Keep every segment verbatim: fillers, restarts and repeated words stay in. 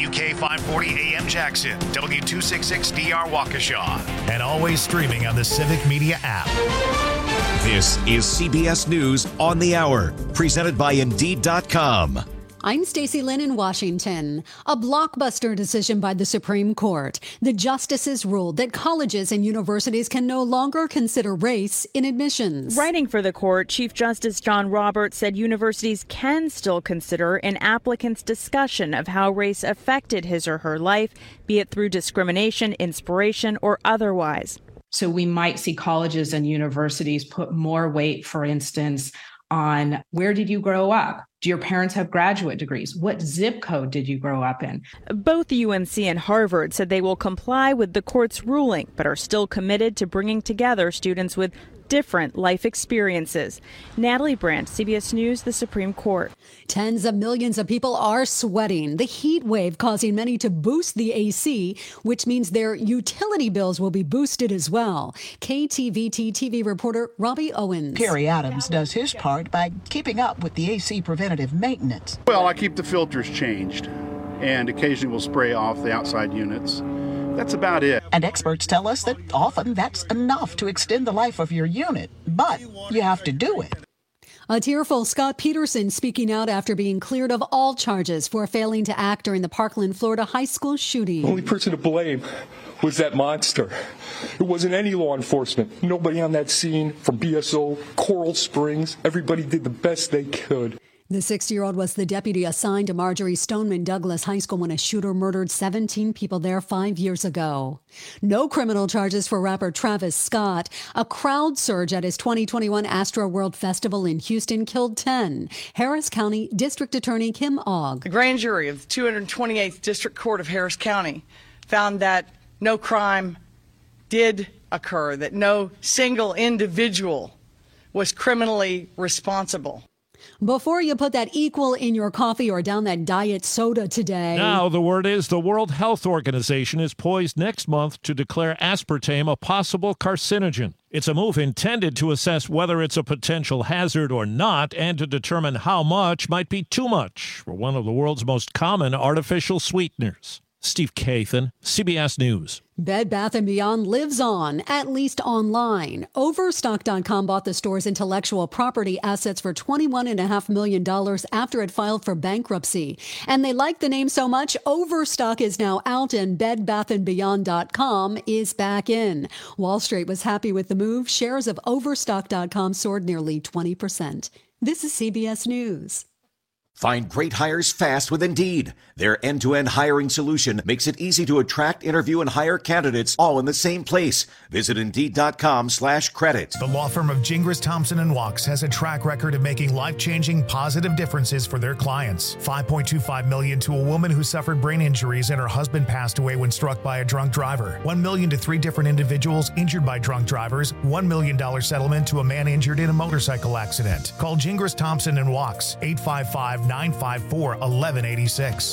W K five forty A M Jackson, W two sixty-six D R Waukesha, and always streaming on the Civic Media app. This is C B S News on the Hour, presented by Indeed dot com. I'm Stacey Lynn in Washington. A blockbuster decision by the Supreme Court. The justices ruled that colleges and universities can no longer consider race in admissions. Writing for the court, Chief Justice John Roberts said universities can still consider an applicant's discussion of how race affected his or her life, be it through discrimination, inspiration, or otherwise. So we might see colleges and universities put more weight, for instance, on where did you grow up? Do your parents have graduate degrees? What zip code did you grow up in? Both U N C and Harvard said they will comply with the court's ruling, but are still committed to bringing together students with different life experiences. Natalie Brandt, C B S News, the Supreme Court. Tens of millions of people are sweating. The heat wave causing many to boost the A C, which means their utility bills will be boosted as well. K T V T T V reporter Robbie Owens. Perry Adams does his part by keeping up with the A C preventative maintenance. Well, I keep the filters changed and occasionally we'll spray off the outside units. That's about it. And experts tell us that often that's enough to extend the life of your unit, but you have to do it. A tearful Scott Peterson speaking out after being cleared of all charges for failing to act during the Parkland, Florida high school shooting. The only person to blame was that monster. It wasn't any law enforcement. Nobody on that scene from B S O, Coral Springs. Everybody did the best they could. The sixty-year-old was the deputy assigned to Marjorie Stoneman Douglas High School when a shooter murdered seventeen people there five years ago. No criminal charges for rapper Travis Scott. A crowd surge at his twenty twenty-one Astro World Festival in Houston killed ten. Harris County District Attorney Kim Ogg. The grand jury of the two hundred twenty-eighth District Court of Harris County found that no crime did occur, that no single individual was criminally responsible. Before you put that equal in your coffee or down that diet soda today. Now, the word is the World Health Organization is poised next month to declare aspartame a possible carcinogen. It's a move intended to assess whether it's a potential hazard or not and to determine how much might be too much for one of the world's most common artificial sweeteners. Steve Kathan, C B S News. Bed Bath and Beyond lives on, at least online. Overstock dot com bought the store's intellectual property assets for twenty-one point five million dollars after it filed for bankruptcy. And they like the name so much, Overstock is now out and Bed Bath and Beyond dot com is back in. Wall Street was happy with the move. Shares of Overstock dot com soared nearly twenty percent. This is C B S News. Find great hires fast with Indeed. Their end-to-end hiring solution makes it easy to attract, interview, and hire candidates all in the same place. Visit Indeed.com slash credit. The law firm of Gingras, Thompson and Wachs has a track record of making life-changing positive differences for their clients. five point two five million dollars to a woman who suffered brain injuries and her husband passed away when struck by a drunk driver. one million dollars to three different individuals injured by drunk drivers. one million dollars settlement to a man injured in a motorcycle accident. Call Gingras, Thompson and Wachs, eight five five, nine five four, one one eight six.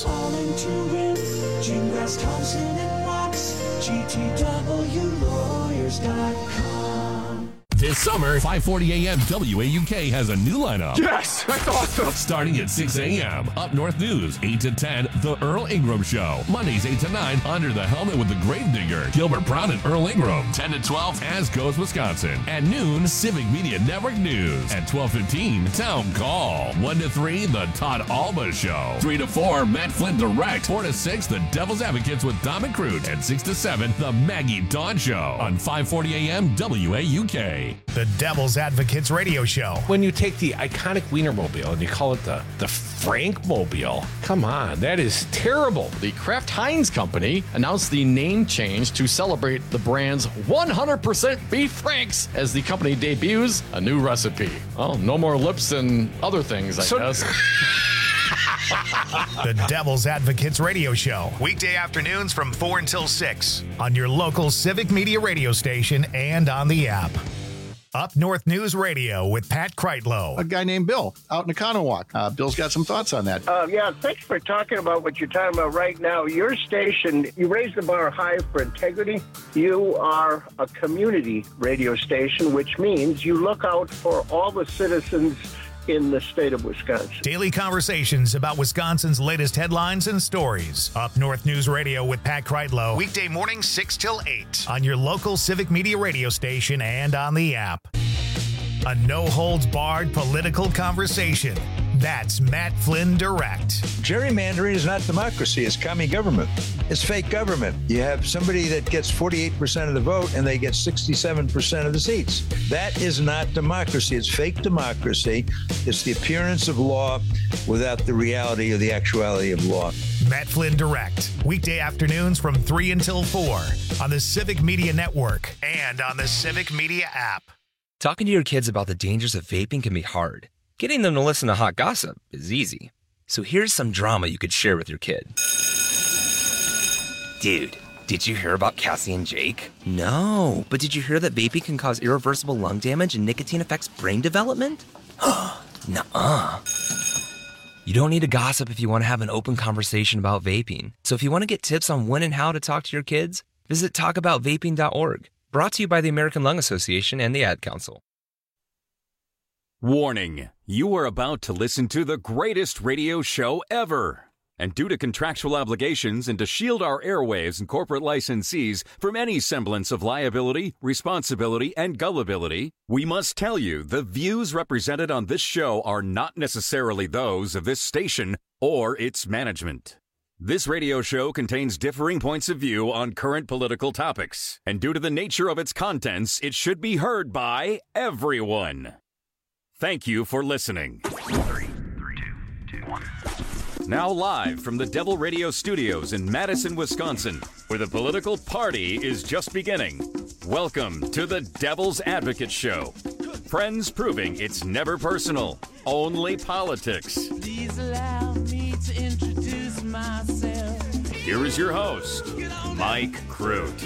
Gingras, Thompson and Wachs, G T W lawyers dot com. This summer, five forty A M W A U K has a new lineup. Yes, that's awesome. Starting at six A M Up North News, eight to ten, The Earl Ingram Show. Mondays, eight to nine, Under the Helmet with the Gravedigger, Gilbert Brown and Earl Ingram. ten to twelve, As Goes Wisconsin. At noon, Civic Media Network News. At twelve fifteen, Town Call. one to three, The Todd Alba Show. three to four, Matt Flynn Direct. four to six, The Devil's Advocates with Dom and Crute. And six to seven, The Maggie Dawn Show. On five forty A M W A U K. The Devil's Advocates Radio Show. When you take the iconic Wienermobile and you call it the, the Frankmobile, come on, that is terrible. The Kraft Heinz Company announced the name change to celebrate the brand's one hundred percent beef Franks as the company debuts a new recipe. Well, no more lips and other things, I so- guess. The Devil's Advocates Radio Show. Weekday afternoons from four until six on your local Civic Media radio station and on the app. Up North News Radio with Pat Kreitlow. A guy named Bill out in Economowoc. Uh, Bill's got some thoughts on that. Uh, yeah, thanks for talking about what you're talking about right now. Your station, you raise the bar high for integrity. You are a community radio station, which means you look out for all the citizens in the state of Wisconsin. Daily conversations about Wisconsin's latest headlines and stories. Up North News Radio with Pat Kreitlow. Weekday mornings six till eight on your local Civic Media radio station and on the app. A no-holds-barred political conversation. That's Matt Flynn Direct. Gerrymandering is not democracy. It's commie government. It's fake government. You have somebody that gets forty-eight percent of the vote and they get sixty-seven percent of the seats. That is not democracy. It's fake democracy. It's the appearance of law without the reality or the actuality of law. Matt Flynn Direct. Weekday afternoons from three until four on the Civic Media Network and on the Civic Media app. Talking to your kids about the dangers of vaping can be hard. Getting them to listen to hot gossip is easy. So here's some drama you could share with your kid. Dude, did you hear about Cassie and Jake? No, but did you hear that vaping can cause irreversible lung damage and nicotine affects brain development? Nuh-uh. You don't need to gossip if you want to have an open conversation about vaping. So if you want to get tips on when and how to talk to your kids, visit talk about vaping dot org. Brought to you by the American Lung Association and the Ad Council. Warning, you are about to listen to the greatest radio show ever. And due to contractual obligations and to shield our airwaves and corporate licensees from any semblance of liability, responsibility, and gullibility, we must tell you the views represented on this show are not necessarily those of this station or its management. This radio show contains differing points of view on current political topics, and due to the nature of its contents, it should be heard by everyone. Thank you for listening. Three, three, two, two, one. Now live from the Devil Radio Studios in Madison, Wisconsin, where the political party is just beginning. Welcome to the Devil's Advocate Show. Friends proving it's never personal, only politics. Please allow me to introduce myself. Here is your host, Mike Crute.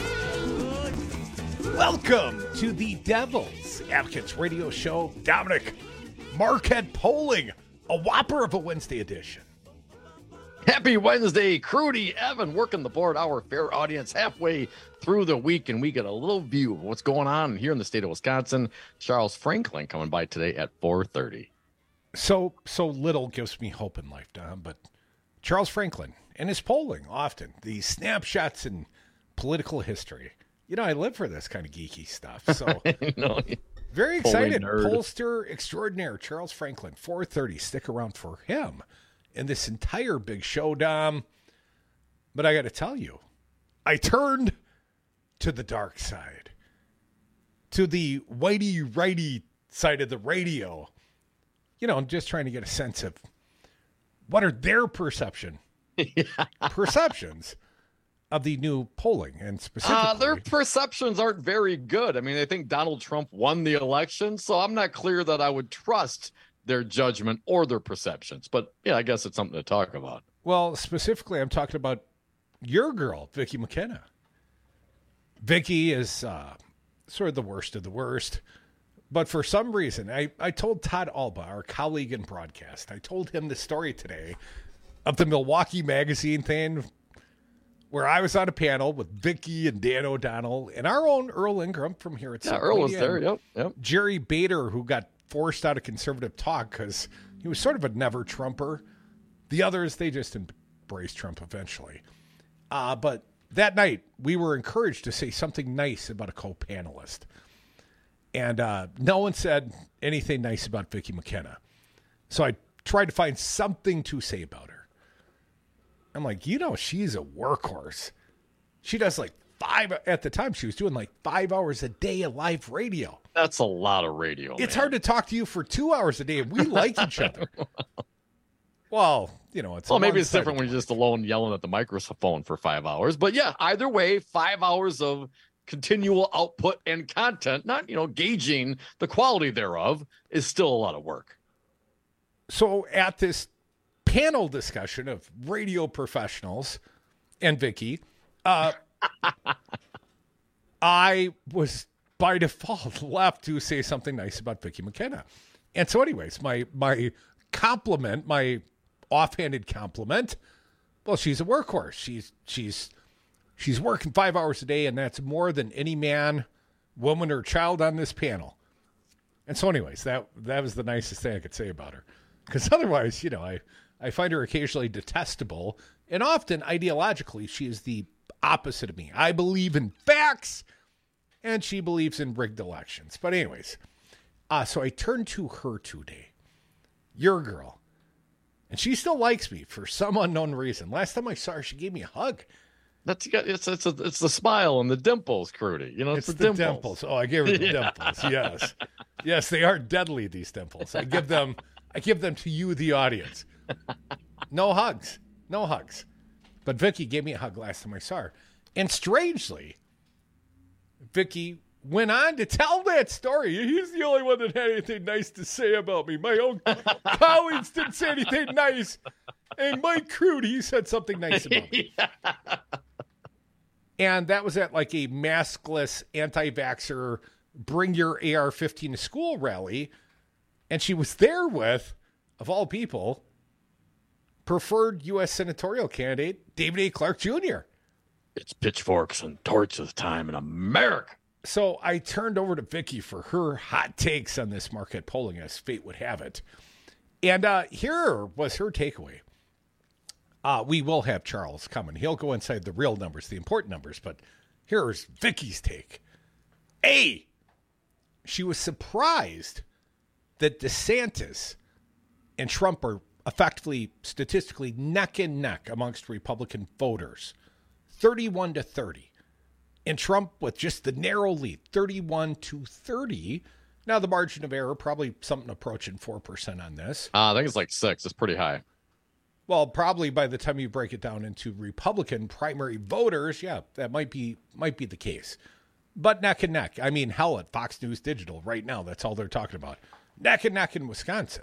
Welcome to the Devil's Advocates Radio Show. Dominic Marquette polling, a whopper of a Wednesday edition. Happy Wednesday, Crudy, Evan, working the board, our fair audience halfway through the week, and we get a little view of what's going on here in the state of Wisconsin. Charles Franklin coming by today at four thirty. So, so little gives me hope in life, Dom, but Charles Franklin and his polling often, these snapshots in political history. You know, I live for this kind of geeky stuff, so no, very excited. Pollster extraordinaire, Charles Franklin, four thirty. Stick around for him in this entire big show, Dom. But I got to tell you, I turned to the dark side, to the whitey-righty side of the radio. You know, I'm just trying to get a sense of what are their perception, yeah. perceptions of the new polling, and specifically uh, their perceptions aren't very good. I mean, I think Donald Trump won the election, so I'm not clear that I would trust their judgment or their perceptions. But yeah, I guess it's something to talk about. Well, specifically, I'm talking about your girl, Vicki McKenna. Vicki is uh, sort of the worst of the worst. But for some reason, I, I told Todd Alba, our colleague in broadcast, I told him the story today of the Milwaukee Magazine thing where I was on a panel with Vicki and Dan O'Donnell and our own Earl Ingram from here at Yeah, Earl was there, yep, yep. Jerry Bader, who got forced out of conservative talk because he was sort of a never-Trumper. The others, they just embraced Trump eventually. Uh, but that night, we were encouraged to say something nice about a co-panelist. And uh, no one said anything nice about Vicki McKenna. So I tried to find something to say about her. I'm like, you know, she's a workhorse. She does like five, at the time she was doing like five hours a day of live radio. That's a lot of radio. It's man. hard to talk to you for two hours a day, and we like each other. Well, you know, it's well, maybe it's different when you're just alone yelling at the microphone for five hours. But yeah, either way, five hours of continual output and content, not, you know, gauging the quality thereof, is still a lot of work. So at this panel discussion of radio professionals and Vicki, uh, I was by default left to say something nice about Vicki McKenna. And so anyways, my my compliment, my offhanded compliment, well, she's a workhorse. She's she's she's working five hours a day, and that's more than any man, woman, or child on this panel. And so anyways, that that was the nicest thing I could say about her. Because otherwise, you know, I, I find her occasionally detestable. And often, ideologically, she is the opposite of me. I believe in facts, and she believes in rigged elections. But anyways, uh, so I turned to her today, your girl. And she still likes me for some unknown reason. Last time I saw her, she gave me a hug. That's it's it's a, it's the smile and the dimples, Crudy. You know, it's, it's the, the dimples. dimples. Oh, I gave her the Yeah. dimples. Yes, yes, they are deadly. These dimples. I give them. I give them to you, the audience. No hugs. No hugs. But Vicky gave me a hug last time I saw her, and strangely, Vicky went on to tell that story. He's the only one that had anything nice to say about me. My own colleagues didn't say anything nice, and Mike Crudy said something nice about me. Yeah. And that was at like a maskless anti-vaxxer bring your A R fifteen to school rally. And she was there with, of all people, preferred U S senatorial candidate David A. Clark Junior It's pitchforks and torches time in America. So I turned over to Vicky for her hot takes on this Marquette polling, as fate would have it. And uh, here was her takeaway. Uh, we will have Charles coming. He'll go inside the real numbers, the important numbers. But here's Vicky's take. A, she was surprised that DeSantis and Trump are effectively, statistically, neck and neck amongst Republican voters, thirty-one to thirty. And Trump with just the narrow lead, thirty-one to thirty. Now, the margin of error, probably something approaching four percent on this. Uh, I think it's like six. It's pretty high. Well, probably by the time you break it down into Republican primary voters, yeah, that might be might be the case. But neck and neck. I mean, hell, at Fox News Digital right now, that's all they're talking about. Neck and neck in Wisconsin.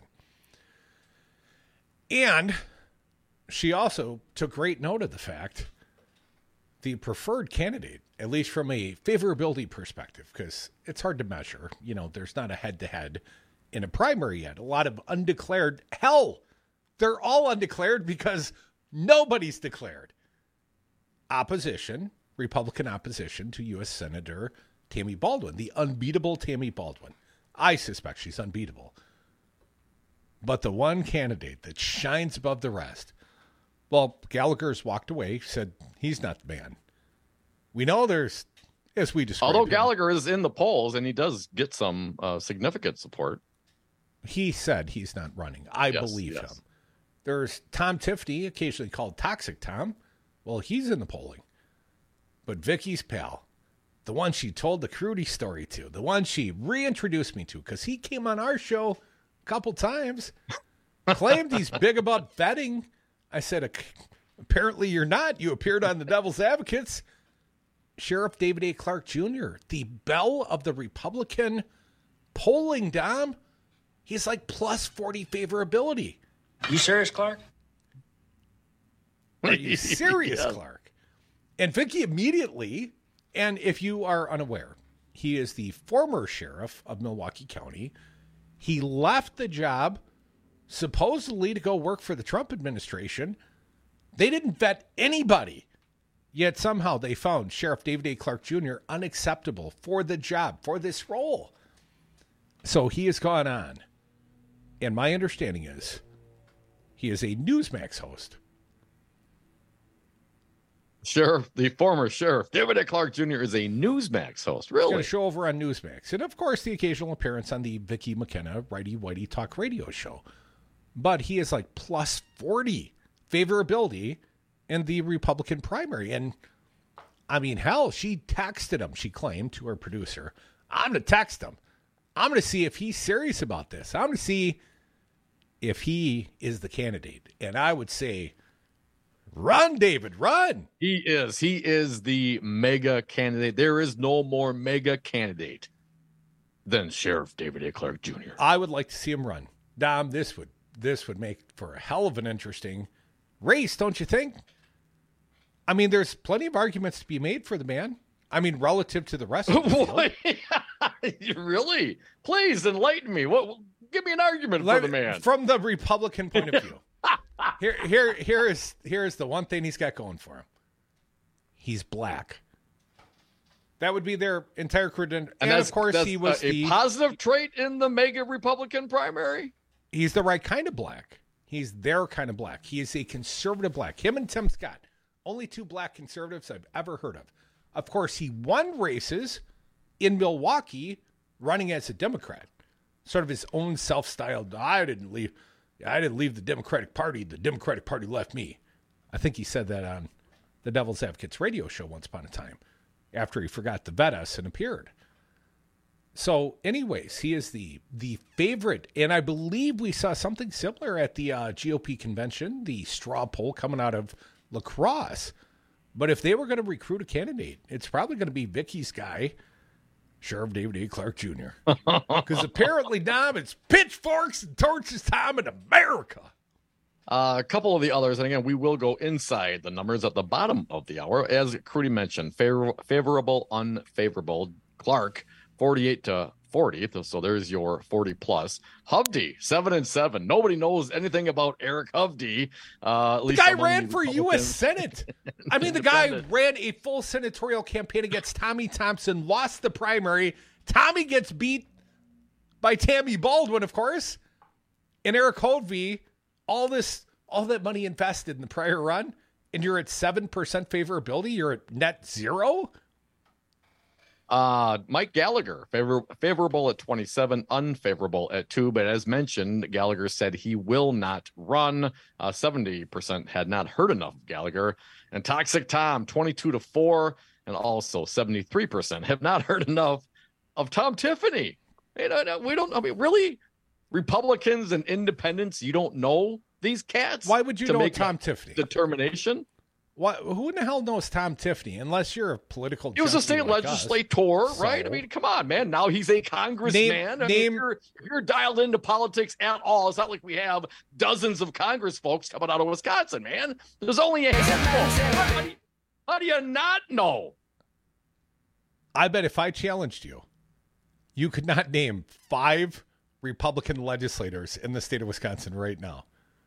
And she also took great note of the fact the preferred candidate, at least from a favorability perspective, because it's hard to measure. You know, there's not a head-to-head in a primary yet. A lot of undeclared. Hell, they're all undeclared because nobody's declared. Opposition, Republican opposition to U S Senator Tammy Baldwin, the unbeatable Tammy Baldwin. I suspect she's unbeatable. But the one candidate that shines above the rest, well, Gallagher's walked away, said he's not the man. We know there's, as we described Although him, Gallagher is in the polls and he does get some uh, significant support. He said he's not running. I Yes, believe yes. him. There's Tom Tiffany, occasionally called Toxic Tom. Well, he's in the polling. But Vicky's pal, the one she told the Crudy story to, the one she reintroduced me to, because he came on our show a couple times, claimed he's big about vetting. I said, apparently you're not. You appeared on the Devil's Advocates. Sheriff David A. Clark Junior, the belle of the Republican polling, Dom. He's like plus forty favorability. You serious, Clark? Are you serious, Yeah. Clark? And Vicky immediately, and if you are unaware, he is the former sheriff of Milwaukee County. He left the job supposedly to go work for the Trump administration. They didn't vet anybody. Yet somehow they found Sheriff David A. Clark Junior unacceptable for the job, for this role. So he has gone on. And my understanding is he is a Newsmax host. Sheriff, the former sheriff, David A. Clark Junior is a Newsmax host. He's got Really? a show over on Newsmax. And, of course, the occasional appearance on the Vicky McKenna Righty Whitey Talk Radio show. But he is like plus forty favorability in the Republican primary. And, I mean, hell, she texted him, she claimed, to her producer. I'm going to text him. I'm going to see if he's serious about this. I'm going to see if he is the candidate. And I would say, run, David, run. He is. He is the mega candidate. There is no more mega candidate than Sheriff David A. Clark Junior I would like to see him run. Dom, this would this would make for a hell of an interesting race, don't you think? I mean, there's plenty of arguments to be made for the man. I mean, relative to the rest of the field. Really? Please enlighten me. What? Give me an argument Let- for the man. From the Republican point of view. Here, here, here is here is the one thing he's got going for him. He's black. That would be their entire credential. And, and of course, that's he was a, the a positive trait in the mega Republican primary. He's the right kind of black. He's their kind of black. He is a conservative black. Him and Tim Scott, only two black conservatives I've ever heard of. Of course, he won races in Milwaukee running as a Democrat. Sort of his own self-styled, I didn't leave I didn't leave the Democratic Party. The Democratic Party left me. I think he said that on the Devil's Advocates radio show once upon a time after he forgot to vet us and appeared. So anyways, he is the the favorite. And I believe we saw something similar at the uh, G O P convention, the straw poll coming out of La Crosse. But if they were going to recruit a candidate, it's probably going to be Vicky's guy, Sheriff David A. Clark Junior Because apparently, Dom, it's pitchforks and torches time in America. Uh, a couple of the others, and again, we will go inside the numbers at the bottom of the hour. As Crudy mentioned, favor- favorable, unfavorable. Clark, forty-eight to forty, so there's your forty plus. Hovde, seven and seven. Nobody knows anything about Eric Hovde. Uh, at least the guy ran for U S Senate. I mean, the guy ran a full senatorial campaign against Tommy Thompson, lost the primary. Tommy gets beat by Tammy Baldwin, of course. And Eric Hovde, all this, all that money invested in the prior run, and you're at seven percent favorability. You're at net zero. Uh, Mike Gallagher, favor, favorable at twenty-seven, unfavorable at two. But as mentioned, Gallagher said he will not run. Uh, seventy percent had not heard enough of Gallagher. And Toxic Tom, twenty-two to four, and also seventy-three percent have not heard enough of Tom Tiffany. You know, we don't. I mean, really, Republicans and independents, you don't know these cats. Why would you to know make Tom Tiffany? Determination. What? Who in the hell knows Tom Tiffany? Unless you're a political. He was a state like legislator, us. right? So, I mean, come on, man. Now he's a congressman. Name, I mean, name, if, you're, if you're dialed into politics at all, it's not like we have dozens of Congress folks coming out of Wisconsin, man. There's only a handful. How do you, how do you not know? I bet if I challenged you, you could not name five Republican legislators in the state of Wisconsin right now.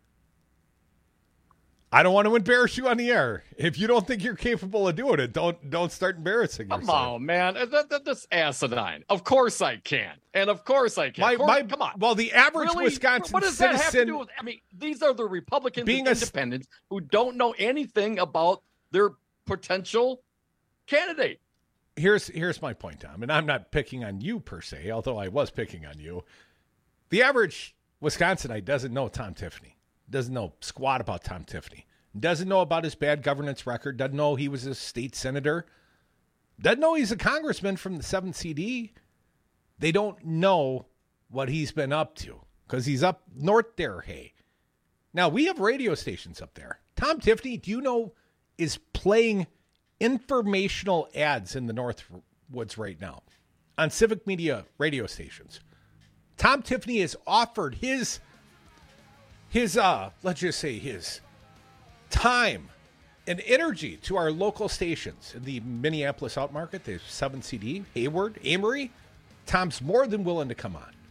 I don't want to embarrass you on the air. If you don't think you're capable of doing it, don't don't start embarrassing Come yourself. on, man. That, that, that's asinine. Of course I can. And of course I can. My, course, my, come on. Well, the average really? Wisconsin what does citizen... that have to do with... I mean, these are the Republicans being and a, independents who don't know anything about their potential candidate. Here's, here's my point, Tom, and I'm not picking on you per se, although I was picking on you. The average Wisconsinite doesn't know Tom Tiffany, doesn't know squat about Tom Tiffany. Doesn't know about his bad governance record. Doesn't know he was a state senator. Doesn't know he's a congressman from the seventh C D. They don't know what he's been up to because he's up north there, hey. Now, we have radio stations up there. Tom Tiffany, do you know, is playing informational ads in the Northwoods right now on civic media radio stations. Tom Tiffany has offered his, his uh, let's just say his... time and energy to our local stations in the Minneapolis outmarket, the seven C D, Hayward, Amory. Tom's more than willing to come on.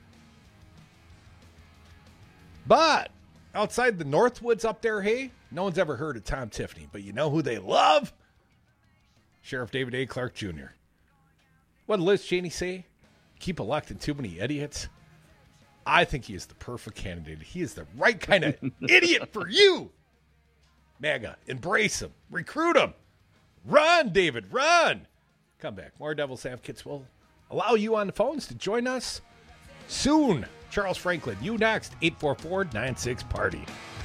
But outside the Northwoods up there, hey, no one's ever heard of Tom Tiffany. But you know who they love? Sheriff David A. Clark Junior What did Liz Cheney say? Keep electing too many idiots. I think he is the perfect candidate. He is the right kind of idiot for you. MAGA, embrace him, recruit him. Run, David, run. Come back. More Devil's Advocates will allow you on the phones to join us soon. Charles Franklin, you next. eight four four, nine six, party.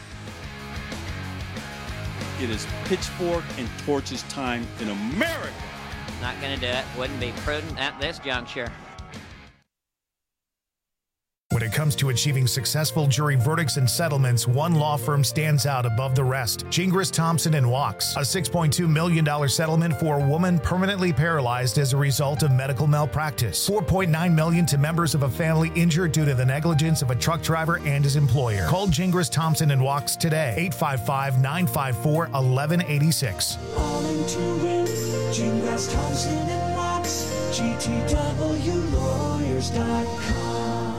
It is pitchfork and torches time in America. Not going to do it. Wouldn't be prudent at this juncture. When it comes to achieving successful jury verdicts and settlements, one law firm stands out above the rest. Gingras, Thompson and Wachs. A six point two million dollars settlement for a woman permanently paralyzed as a result of medical malpractice. four point nine million dollars to members of a family injured due to the negligence of a truck driver and his employer. Call Gingras, Thompson and Wachs today. eight five five, nine five four, one one eight six. All in to win. Gingras, Thompson and Wachs. G T W lawyers dot com.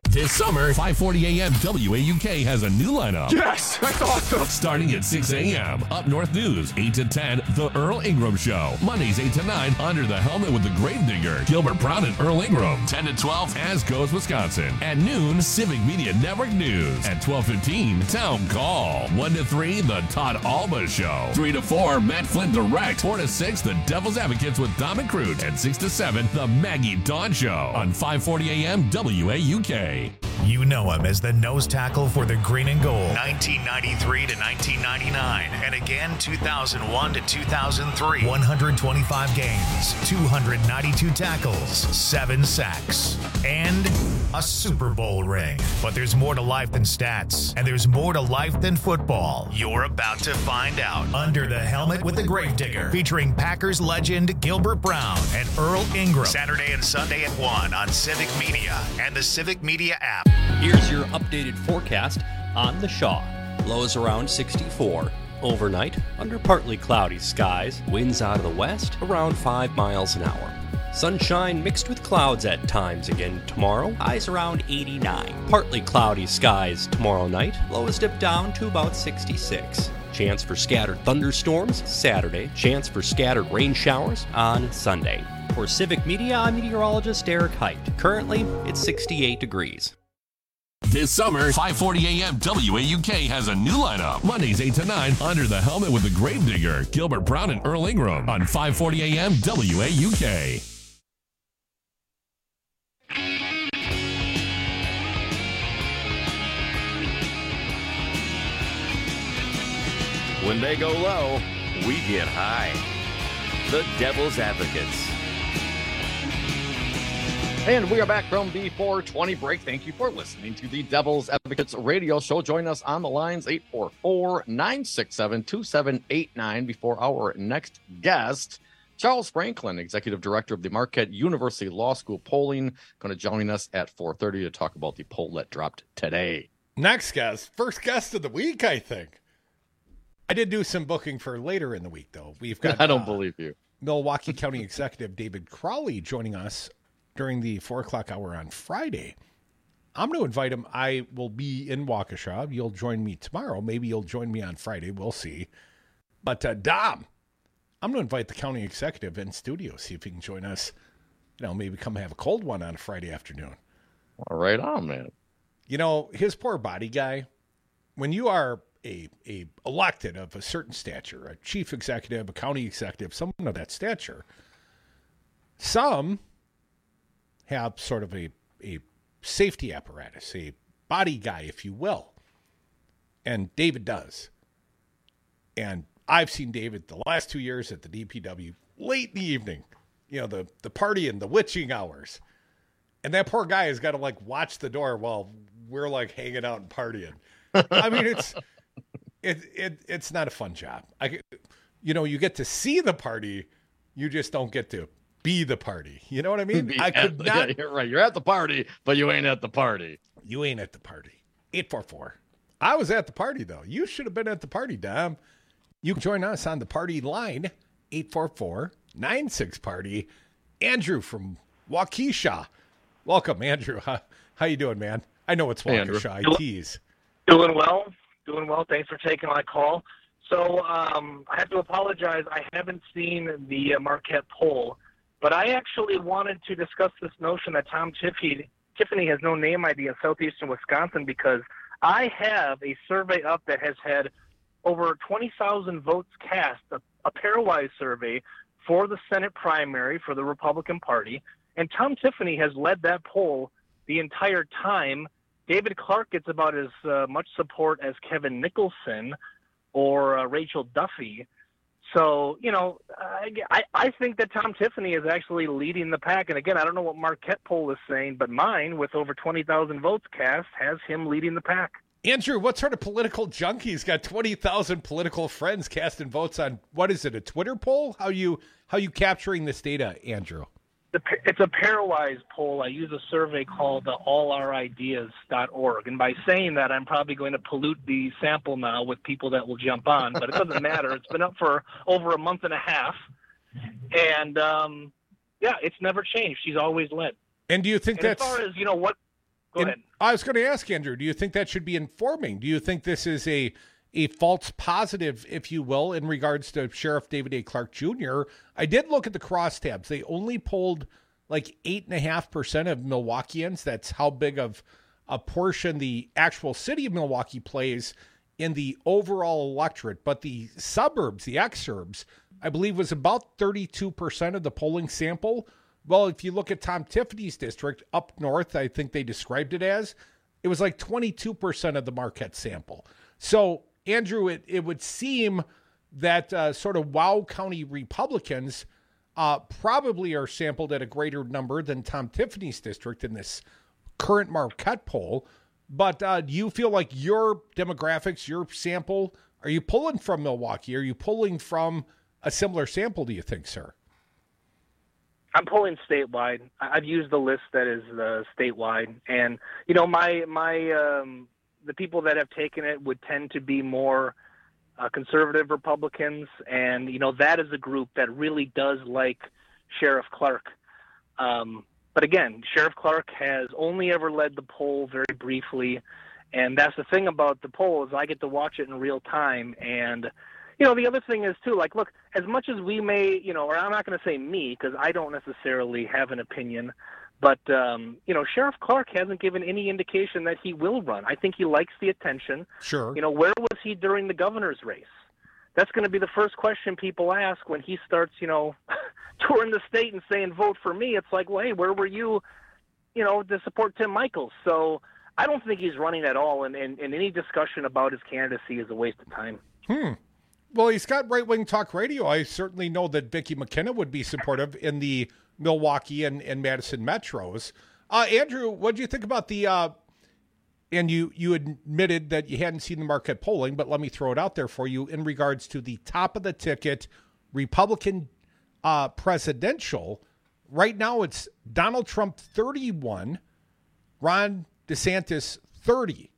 This summer, five forty a.m. W A U K has a new lineup. Yes, that's awesome. Starting at six a.m. Up North News, eight to ten, The Earl Ingram Show. Mondays, eight to nine, Under the Helmet with the Gravedigger, Gilbert Brown and Earl Ingram. ten to twelve, As Goes Wisconsin. At noon, Civic Media Network News. At twelve fifteen, Town Call. one to three, The Todd Alba Show. three to four, Matt Flynn Direct. four to six, The Devil's Advocates with Dom and Crute. And six to seven, The Maggie Dawn Show. On five forty a.m. W A U K. You know him as the nose tackle for the green and gold, nineteen ninety-three to nineteen ninety-nine, and again two thousand one to two thousand three. one hundred twenty-five games, two hundred ninety-two tackles, seven sacks, and a Super Bowl ring. But there's more to life than stats, and there's more to life than football. You're about to find out. Under the Helmet with the Gravedigger, featuring Packers legend Gilbert Brown and Earl Ingram. Saturday and Sunday at one on Civic Media and the Civic Media app. Here's your updated forecast on the Shaw. Lows around sixty-four. Overnight, under partly cloudy skies, winds out of the west around five miles an hour. Sunshine mixed with clouds at times again tomorrow, highs around eighty-nine. Partly cloudy skies tomorrow night, lows dip down to about sixty-six. Chance for scattered thunderstorms Saturday, chance for scattered rain showers on Sunday. For Civic Media, I'm meteorologist Eric Height. Currently, it's sixty-eight degrees. This summer, five forty a.m. W A U K has a new lineup. Mondays, eight to nine, Under the Helmet with the Gravedigger, Gilbert Brown and Earl Ingram. On five forty a.m. W A U K. When they go low, we get high. The Devil's Advocates. And we are back from the four twenty break. Thank you for listening to the Devil's Advocates radio show. Join us on the lines eight four four, nine six seven, two seven eight nine before our next guest. Charles Franklin, Executive Director of the Marquette University Law School Polling, going to join us at four thirty to talk about the poll that dropped today. Next guest, first guest of the week, I think. I did do some booking for later in the week, though. We've got I don't uh, believe you. Milwaukee County Executive David Crowley joining us during the four o'clock hour on Friday. I'm going to invite him. I will be in Waukesha. You'll join me tomorrow. Maybe you'll join me on Friday. We'll see. But uh, Dom, I'm going to invite the county executive in studio, see if he can join us. You know, maybe come have a cold one on a Friday afternoon. All right on, man. You know, his poor body guy, when you are a, a elected of a certain stature, a chief executive, a county executive, someone of that stature, some have sort of a, a safety apparatus, a body guy, if you will. And David does. And I've seen David the last two years at the D P W late in the evening, you know, the, the party and the witching hours. And that poor guy has got to like watch the door while we're like hanging out and partying. I mean, it's, it, it, it's not a fun job. I, you know, you get to see the party. You just don't get to be the party. You know what I mean? Be I could the, not. Yeah, you're right. You're at the party, but you ain't at the party. You ain't at the party. eight four four. I was at the party, though. You should have been at the party, Dom. You can join us on the party line, eight four four, nine six party. Andrew from Waukesha. Welcome, Andrew. How, how you doing, man? I know it's Waukesha. I tease. Doing well. Doing well. Thanks for taking my call. So um, I have to apologize. I haven't seen the uh, Marquette poll. But I actually wanted to discuss this notion that Tom Tiffany, Tiffany has no name I D in southeastern Wisconsin because I have a survey up that has had over twenty thousand votes cast, a, a pairwise survey for the Senate primary for the Republican Party. And Tom Tiffany has led that poll the entire time. David Clark gets about as uh, much support as Kevin Nicholson or uh, Rachel Duffy. So, you know, I, I think that Tom Tiffany is actually leading the pack. And again, I don't know what Marquette poll is saying, but mine, with over twenty thousand votes cast, has him leading the pack. Andrew, what sort of political junkie's got twenty thousand political friends casting votes on, what is it, a Twitter poll? How you how you capturing this data, Andrew? It's a pairwise poll. I use a survey called uh, all our ideas dot org. And by saying that, I'm probably going to pollute the sample now with people that will jump on. But it doesn't matter. It's been up for over a month and a half. And, um, yeah, it's never changed. She's always led. And do you think and that's... As far as, you know, what... Go And ahead. I was going to ask, Andrew, do you think that should be informing? Do you think this is a a false positive, if you will, in regards to Sheriff David A. Clarke Junior? I did look at the crosstabs. They only polled like eight and a half percent of Milwaukeeans. That's how big of a portion the actual city of Milwaukee plays in the overall electorate. But the suburbs, the exurbs, I believe was about thirty-two percent of the polling sample. Well, if you look at Tom Tiffany's district up north, I think they described it as, it was like twenty-two percent of the Marquette sample. So, Andrew, it, it would seem that uh, sort of Wow County Republicans uh, probably are sampled at a greater number than Tom Tiffany's district in this current Marquette poll. But uh, do you feel like your demographics, your sample, are you pulling from Milwaukee? Are you pulling from a similar sample, do you think, sir? I'm pulling statewide. I- I've used the list that is uh, statewide, and you know, my my um, the people that have taken it would tend to be more uh, conservative Republicans, and you know, that is a group that really does like Sheriff Clarke. Um, but again, Sheriff Clarke has only ever led the poll very briefly, and that's the thing about the poll is I get to watch it in real time. And you know, the other thing is, too, like, look, as much as we may, you know, or I'm not going to say me because I don't necessarily have an opinion, but, um, you know, Sheriff Clarke hasn't given any indication that he will run. I think he likes the attention. Sure. You know, where was he during the governor's race? That's going to be the first question people ask when he starts, you know, touring the state and saying, vote for me. It's like, well, hey, where were you, you know, to support Tim Michels? So I don't think he's running at all, and, and, and any discussion about his candidacy is a waste of time. Hmm. Well, he's got right-wing talk radio. I certainly know that Vicki McKenna would be supportive in the Milwaukee and, and Madison metros. Uh, Andrew, what do you think about the, uh, and you, you admitted that you hadn't seen the Marquette polling, but let me throw it out there for you in regards to the top of the ticket Republican uh, presidential. Right now it's Donald Trump thirty-one, Ron DeSantis thirty.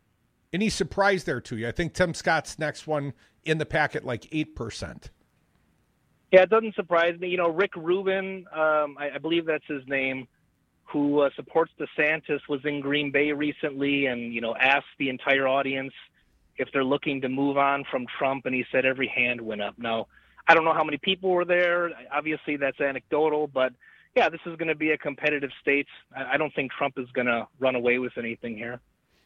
Any surprise there to you? I think Tim Scott's next one in the packet, like eight percent. Yeah, it doesn't surprise me. You know, Rick Rubin, um, I, I believe that's his name, who uh, supports DeSantis, was in Green Bay recently and, you know, asked the entire audience if they're looking to move on from Trump, and he said every hand went up. Now, I don't know how many people were there. Obviously, that's anecdotal, but, yeah, this is going to be a competitive state. I, I don't think Trump is going to run away with anything here.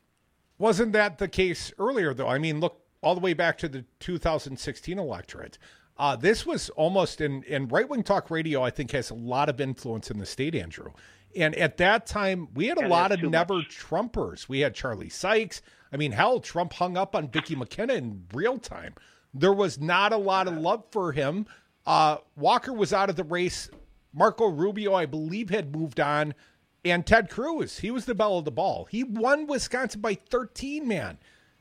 Wasn't that the case earlier, though? I mean, look, all the way back to the two thousand sixteen electorate. Uh, this was almost, in, in right-wing talk radio, I think has a lot of influence in the state, Andrew. And at that time, we had a And lot of too never much. Trumpers. We had Charlie Sykes. I mean, hell, Trump hung up on Vicki McKenna in real time. There was not a lot of love for him. Uh, Walker was out of the race. Marco Rubio, I believe, had moved on. And Ted Cruz, he was the belle of the ball. He won Wisconsin by thirteen, man.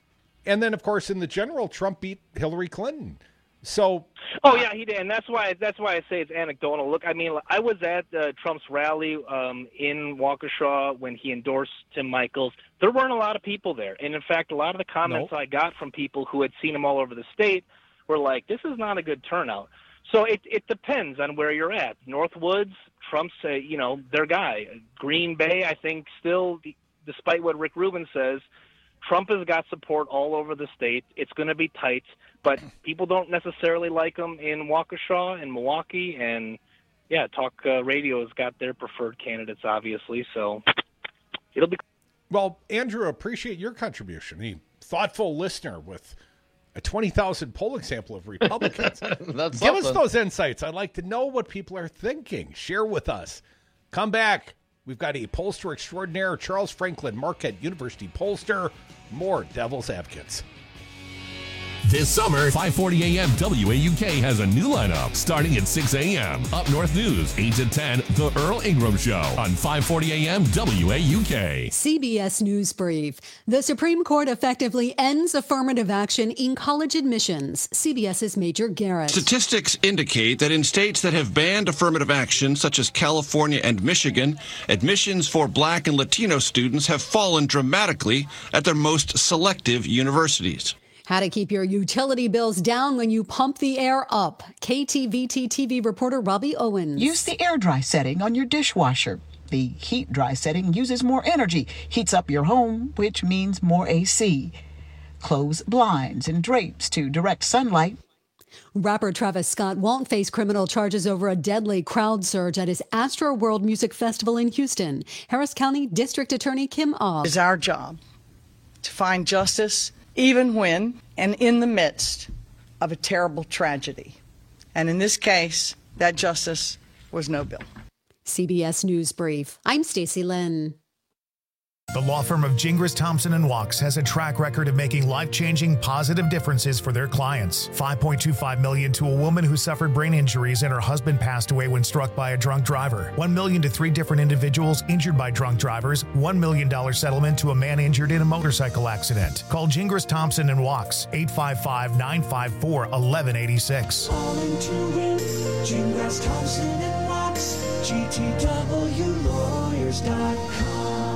And then, of course, in the general, Trump beat Hillary Clinton. So, oh yeah, he did, and that's why that's why I say it's anecdotal. Look, I mean, I was at uh, Trump's rally um, in Waukesha when he endorsed Tim Michels. There weren't a lot of people there, and in fact, a lot of the comments Nope. I got from people who had seen him all over the state were like, "This is not a good turnout." So it it depends on where you're at. Northwoods, Trump's uh, you know their guy. Green Bay, I think, still, despite what Rick Rubin says, Trump has got support all over the state. It's going to be tight, but people don't necessarily like him in Waukesha and Milwaukee. And, yeah, talk uh, radio has got their preferred candidates, obviously. So it'll be. well, Andrew, appreciate your contribution. A thoughtful listener with a twenty thousand polling sample of Republicans. That's Give us something. those insights. I'd like to know what people are thinking. Share with us. Come back. We've got a pollster extraordinaire, Charles Franklin, Marquette University pollster. More Devil's Advocates. This summer, five forty a.m. W A U K has a new lineup starting at six a.m. Up North News, eight to ten, The Earl Ingram Show on five forty a.m. W A U K. C B S News Brief. The Supreme Court effectively ends affirmative action in college admissions. CBS's Major Garrett. Statistics indicate that in states that have banned affirmative action, such as California and Michigan, admissions for Black and Latino students have fallen dramatically at their most selective universities. How to keep your utility bills down when you pump the air up. K T V T T V reporter Robbie Owens. Use the air dry setting on your dishwasher. The heat-dry setting uses more energy, heats up your home, which means more A C. Close blinds and drapes to direct sunlight. Rapper Travis Scott won't face criminal charges over a deadly crowd surge at his Astro World Music Festival in Houston. Harris County District Attorney Kim Ogg. It is our job to find justice even when and in the midst of a terrible tragedy. And in this case, that justice was no bill. C B S News Brief. I'm Stacey Lynn. The law firm of Gingras, Thompson and Wachs has a track record of making life-changing positive differences for their clients. five point two five million dollars to a woman who suffered brain injuries and her husband passed away when struck by a drunk driver. one million dollars to three different individuals injured by drunk drivers. one million dollars settlement to a man injured in a motorcycle accident. Call Gingras, Thompson and Wachs, eight five five, nine five four, one one eight six. Calling to win, Gingras, Thompson and Wachs, G T W lawyers dot com.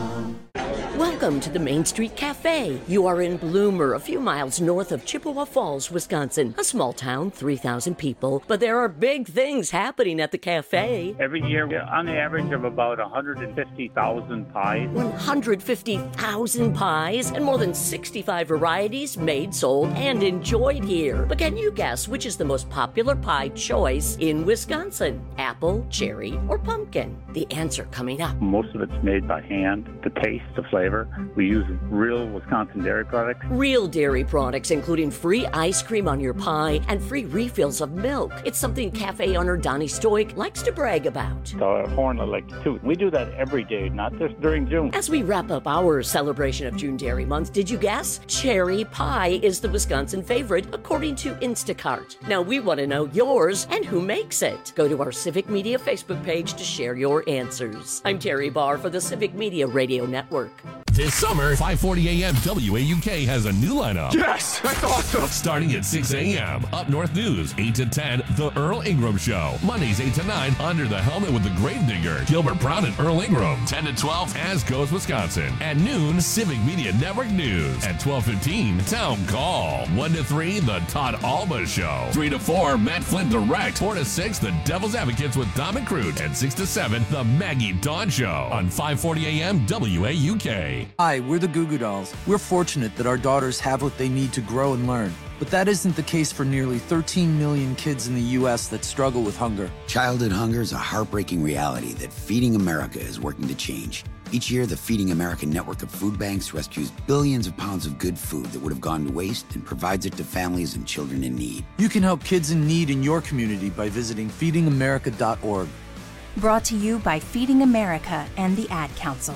Welcome to the Main Street Cafe. You are in Bloomer, a few miles north of Chippewa Falls, Wisconsin. A small town, three thousand people, but there are big things happening at the cafe. Every year, on the average of about one hundred fifty thousand pies. one hundred fifty thousand pies and more than sixty-five varieties made, sold, and enjoyed here. But can you guess which is the most popular pie choice in Wisconsin? Apple, cherry, or pumpkin? The answer coming up. Most of it's made by hand. The taste, the flavor. We use real Wisconsin dairy products. Real dairy products, including free ice cream on your pie and free refills of milk. It's something cafe owner Donnie Stoic likes to brag about. So a horn I like to toot. We do that every day, not just during June. As we wrap up our celebration of June Dairy Month, did you guess? Cherry pie is the Wisconsin favorite, according to Instacart. Now we want to know yours and who makes it. Go to our Civic Media Facebook page to share your answers. I'm Terry Barr for the Civic Media Radio Network. This summer, five forty a.m. W A U K has a new lineup. Yes, that's awesome. Starting at six a.m. Up North News, eight to ten, The Earl Ingram Show. Mondays, eight to nine, Under the Helmet with the Gravedigger. Gilbert Brown and Earl Ingram. ten to twelve, As Goes Wisconsin. At noon, Civic Media Network News. At twelve fifteen, Town Call. one to three, The Todd Alba Show. three to four, Matt Flint Direct. four to six, The Devil's Advocates with Dom and Crute. And six to seven, The Maggie Dawn Show. On five forty a.m. W A U K. Hi, we're the Goo Goo Dolls. We're fortunate that our daughters have what they need to grow and learn. But that isn't the case for nearly thirteen million kids in the U S that struggle with hunger. Childhood hunger is a heartbreaking reality that Feeding America is working to change. Each year, the Feeding America network of food banks rescues billions of pounds of good food that would have gone to waste and provides it to families and children in need. You can help kids in need in your community by visiting feeding america dot org. Brought to you by Feeding America and the Ad Council.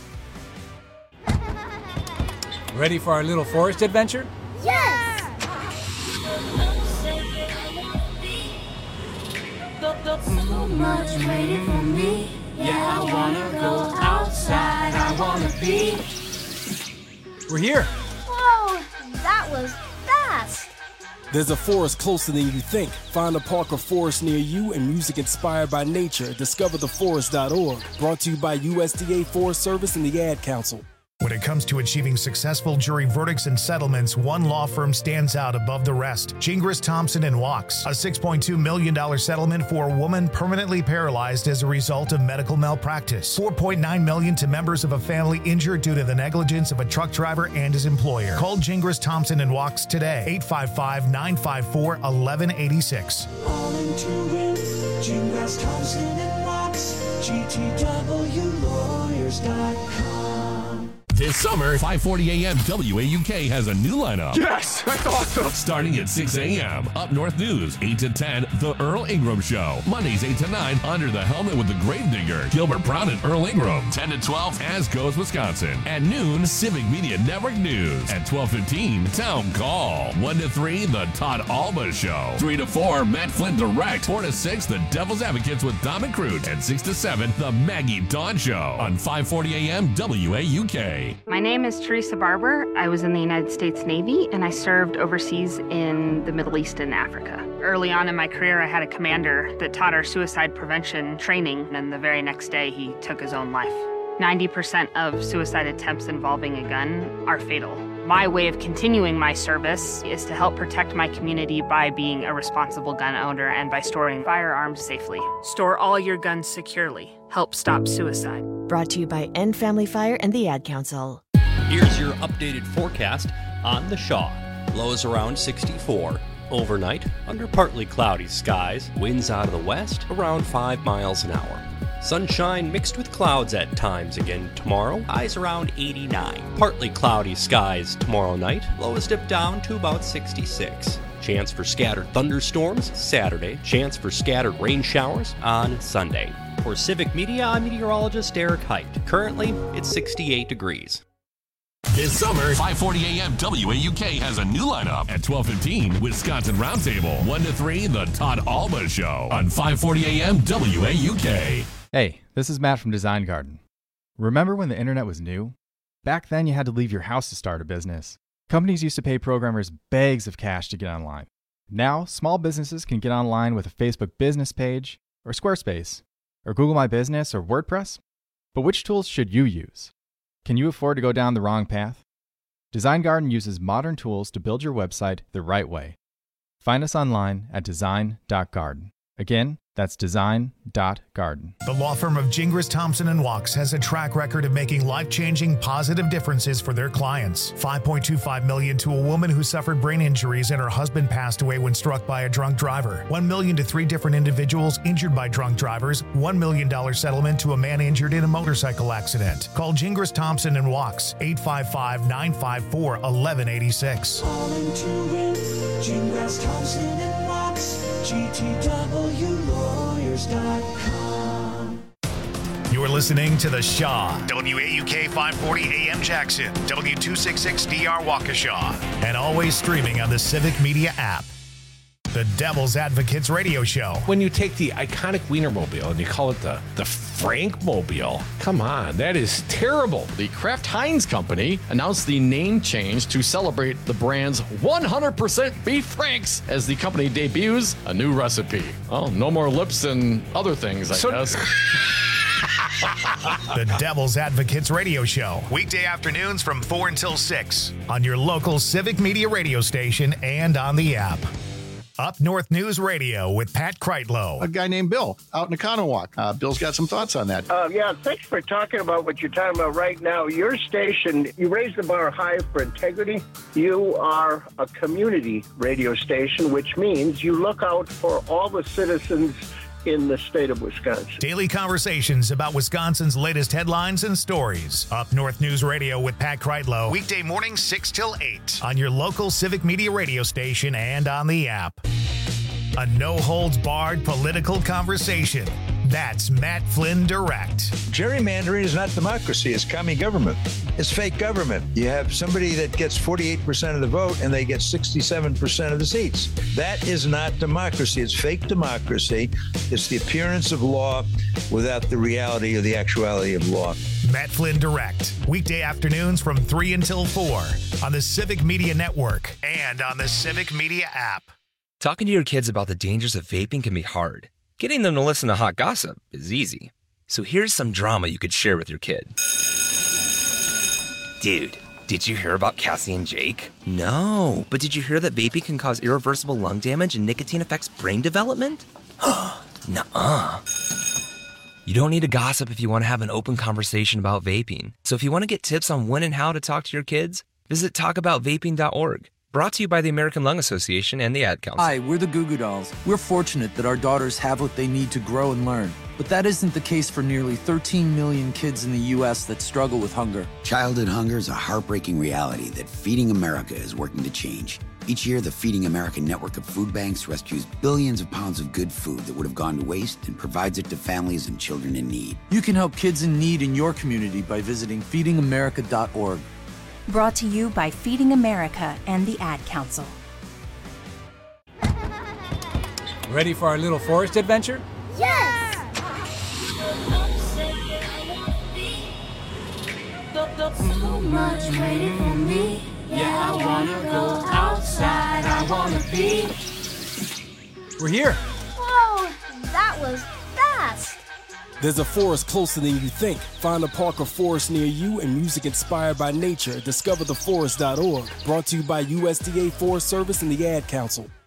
Ready for our little forest adventure? Yes! So much waiting for me. Yeah, I wanna go outside. I wanna be. We're here. Whoa, that was fast. There's a forest closer than you think. Find a park or forest near you and music inspired by nature at discover the forest dot org. Brought to you by U S D A Forest Service and the Ad Council. When it comes to achieving successful jury verdicts and settlements, one law firm stands out above the rest. Gingras, Thompson and Wachs. A six point two million dollars settlement for a woman permanently paralyzed as a result of medical malpractice. four point nine million dollars to members of a family injured due to the negligence of a truck driver and his employer. Call Gingras, Thompson and Wachs today. eight five five, nine five four, one one eight six. Calling to win, Gingras, Thompson and Wachs, G T W lawyers dot com. This summer, five forty a.m. W A U K has a new lineup. Yes, that's awesome. Starting at six a.m. Up North News, eight to ten, The Earl Ingram Show. Mondays, eight to nine, Under the Helmet with the Gravedigger. Gilbert Brown and Earl Ingram. ten to twelve, As Goes Wisconsin. At noon, Civic Media Network News. At twelve fifteen, Town Call. one to three, The Todd Alba Show. three to four, Matt Flint Direct. four to six, The Devil's Advocates with Dom and Crute. And six to seven, The Maggie Dawn Show. On five forty a.m. W A U K. My name is Teresa Barber. I was in the United States Navy and I served overseas in the Middle East and Africa. Early on in my career, I had a commander that taught our suicide prevention training, and the very next day he took his own life. ninety percent of suicide attempts involving a gun are fatal. My way of continuing my service is to help protect my community by being a responsible gun owner and by storing firearms safely. Store all your guns securely. Help stop suicide. Brought to you by End Family Fire and the Ad Council. Here's your updated forecast on the Shaw. Lows around sixty-four. Overnight, under partly cloudy skies. Winds out of the west around five miles an hour. Sunshine mixed with clouds at times again tomorrow. Highs around eighty-nine. Partly cloudy skies tomorrow night. Lows dip down to about sixty-six. Chance for scattered thunderstorms Saturday. Chance for scattered rain showers on Sunday. For Civic Media, I'm meteorologist Derek Height. Currently, it's sixty-eight degrees. This summer, five forty A M W A U K has a new lineup. At twelve fifteen, Wisconsin Roundtable. one to three, The Todd Alba Show on five forty A M W A U K. Hey, this is Matt from Design Garden. Remember when the internet was new? Back then, you had to leave your house to start a business. Companies used to pay programmers bags of cash to get online. Now, small businesses can get online with a Facebook business page, or Squarespace, or Google My Business, or WordPress. But which tools should you use? Can you afford to go down the wrong path? Design Garden uses modern tools to build your website the right way. Find us online at design dot garden. Again, that's design dot garden. The law firm of Gingras, Thompson and Wachs has a track record of making life-changing positive differences for their clients. five point two five million dollars to a woman who suffered brain injuries and her husband passed away when struck by a drunk driver. one million dollars to three different individuals injured by drunk drivers. one million dollars settlement to a man injured in a motorcycle accident. Call Gingras, Thompson and Wachs, eight five five, nine five four, one one eight six. Calling to win, Gingras, Thompson and Wachs, G T W lawyers dot com. You're listening to The Shaw, W A U K five forty A M Jackson, W two sixty-six D R Waukesha, and always streaming on the Civic Media app. The Devil's Advocates Radio Show. When you take the iconic Wienermobile and you call it the, the Frankmobile, come on, that is terrible. The Kraft Heinz Company announced the name change to celebrate the brand's one hundred percent beef franks as the company debuts a new recipe. Oh, no more lips and other things, I So- guess. The Devil's Advocates Radio Show. Weekday afternoons from four until six on your local Civic Media radio station and on the app. Up North News Radio with Pat Kreitlow. A guy named Bill out in Economowoc. Uh, Bill's got some thoughts on that. Uh, yeah, thanks for talking about what you're talking about right now. Your station, you raise the bar high for integrity. You are a community radio station, which means you look out for all the citizens in the state of Wisconsin. Daily conversations about Wisconsin's latest headlines and stories. Up North News Radio with Pat Kreitlow. Weekday mornings six till eight on your local Civic Media radio station and on the app. A no-holds-barred political conversation. That's Matt Flynn Direct. Gerrymandering is not democracy. It's commie government. It's fake government. You have somebody that gets forty-eight percent of the vote and they get sixty-seven percent of the seats. That is not democracy. It's fake democracy. It's the appearance of law without the reality or the actuality of law. Matt Flynn Direct. Weekday afternoons from three until four on the Civic Media Network and on the Civic Media app. Talking to your kids about the dangers of vaping can be hard. Getting them to listen to hot gossip is easy. So here's some drama you could share with your kid. Dude, did you hear about Cassie and Jake? No, but did you hear that vaping can cause irreversible lung damage and nicotine affects brain development? Nuh-uh. You don't need to gossip if you want to have an open conversation about vaping. So if you want to get tips on when and how to talk to your kids, visit talk about vaping dot org. Brought to you by the American Lung Association and the Ad Council. Hi, we're the Goo Goo Dolls. We're fortunate that our daughters have what they need to grow and learn. But that isn't the case for nearly thirteen million kids in the U S that struggle with hunger. Childhood hunger is a heartbreaking reality that Feeding America is working to change. Each year, the Feeding America network of food banks rescues billions of pounds of good food that would have gone to waste and provides it to families and children in need. You can help kids in need in your community by visiting feeding america dot org. Brought to you by Feeding America and the Ad Council. Ready for our little forest adventure? Yes! So much waiting for me. Yeah, I wanna go outside. I wanna be. We're here. Whoa, that was fast. There's a forest closer than you think. Find a park or forest near you and music inspired by nature. Discover the forest dot org. Brought to you by U S D A Forest Service and the Ad Council.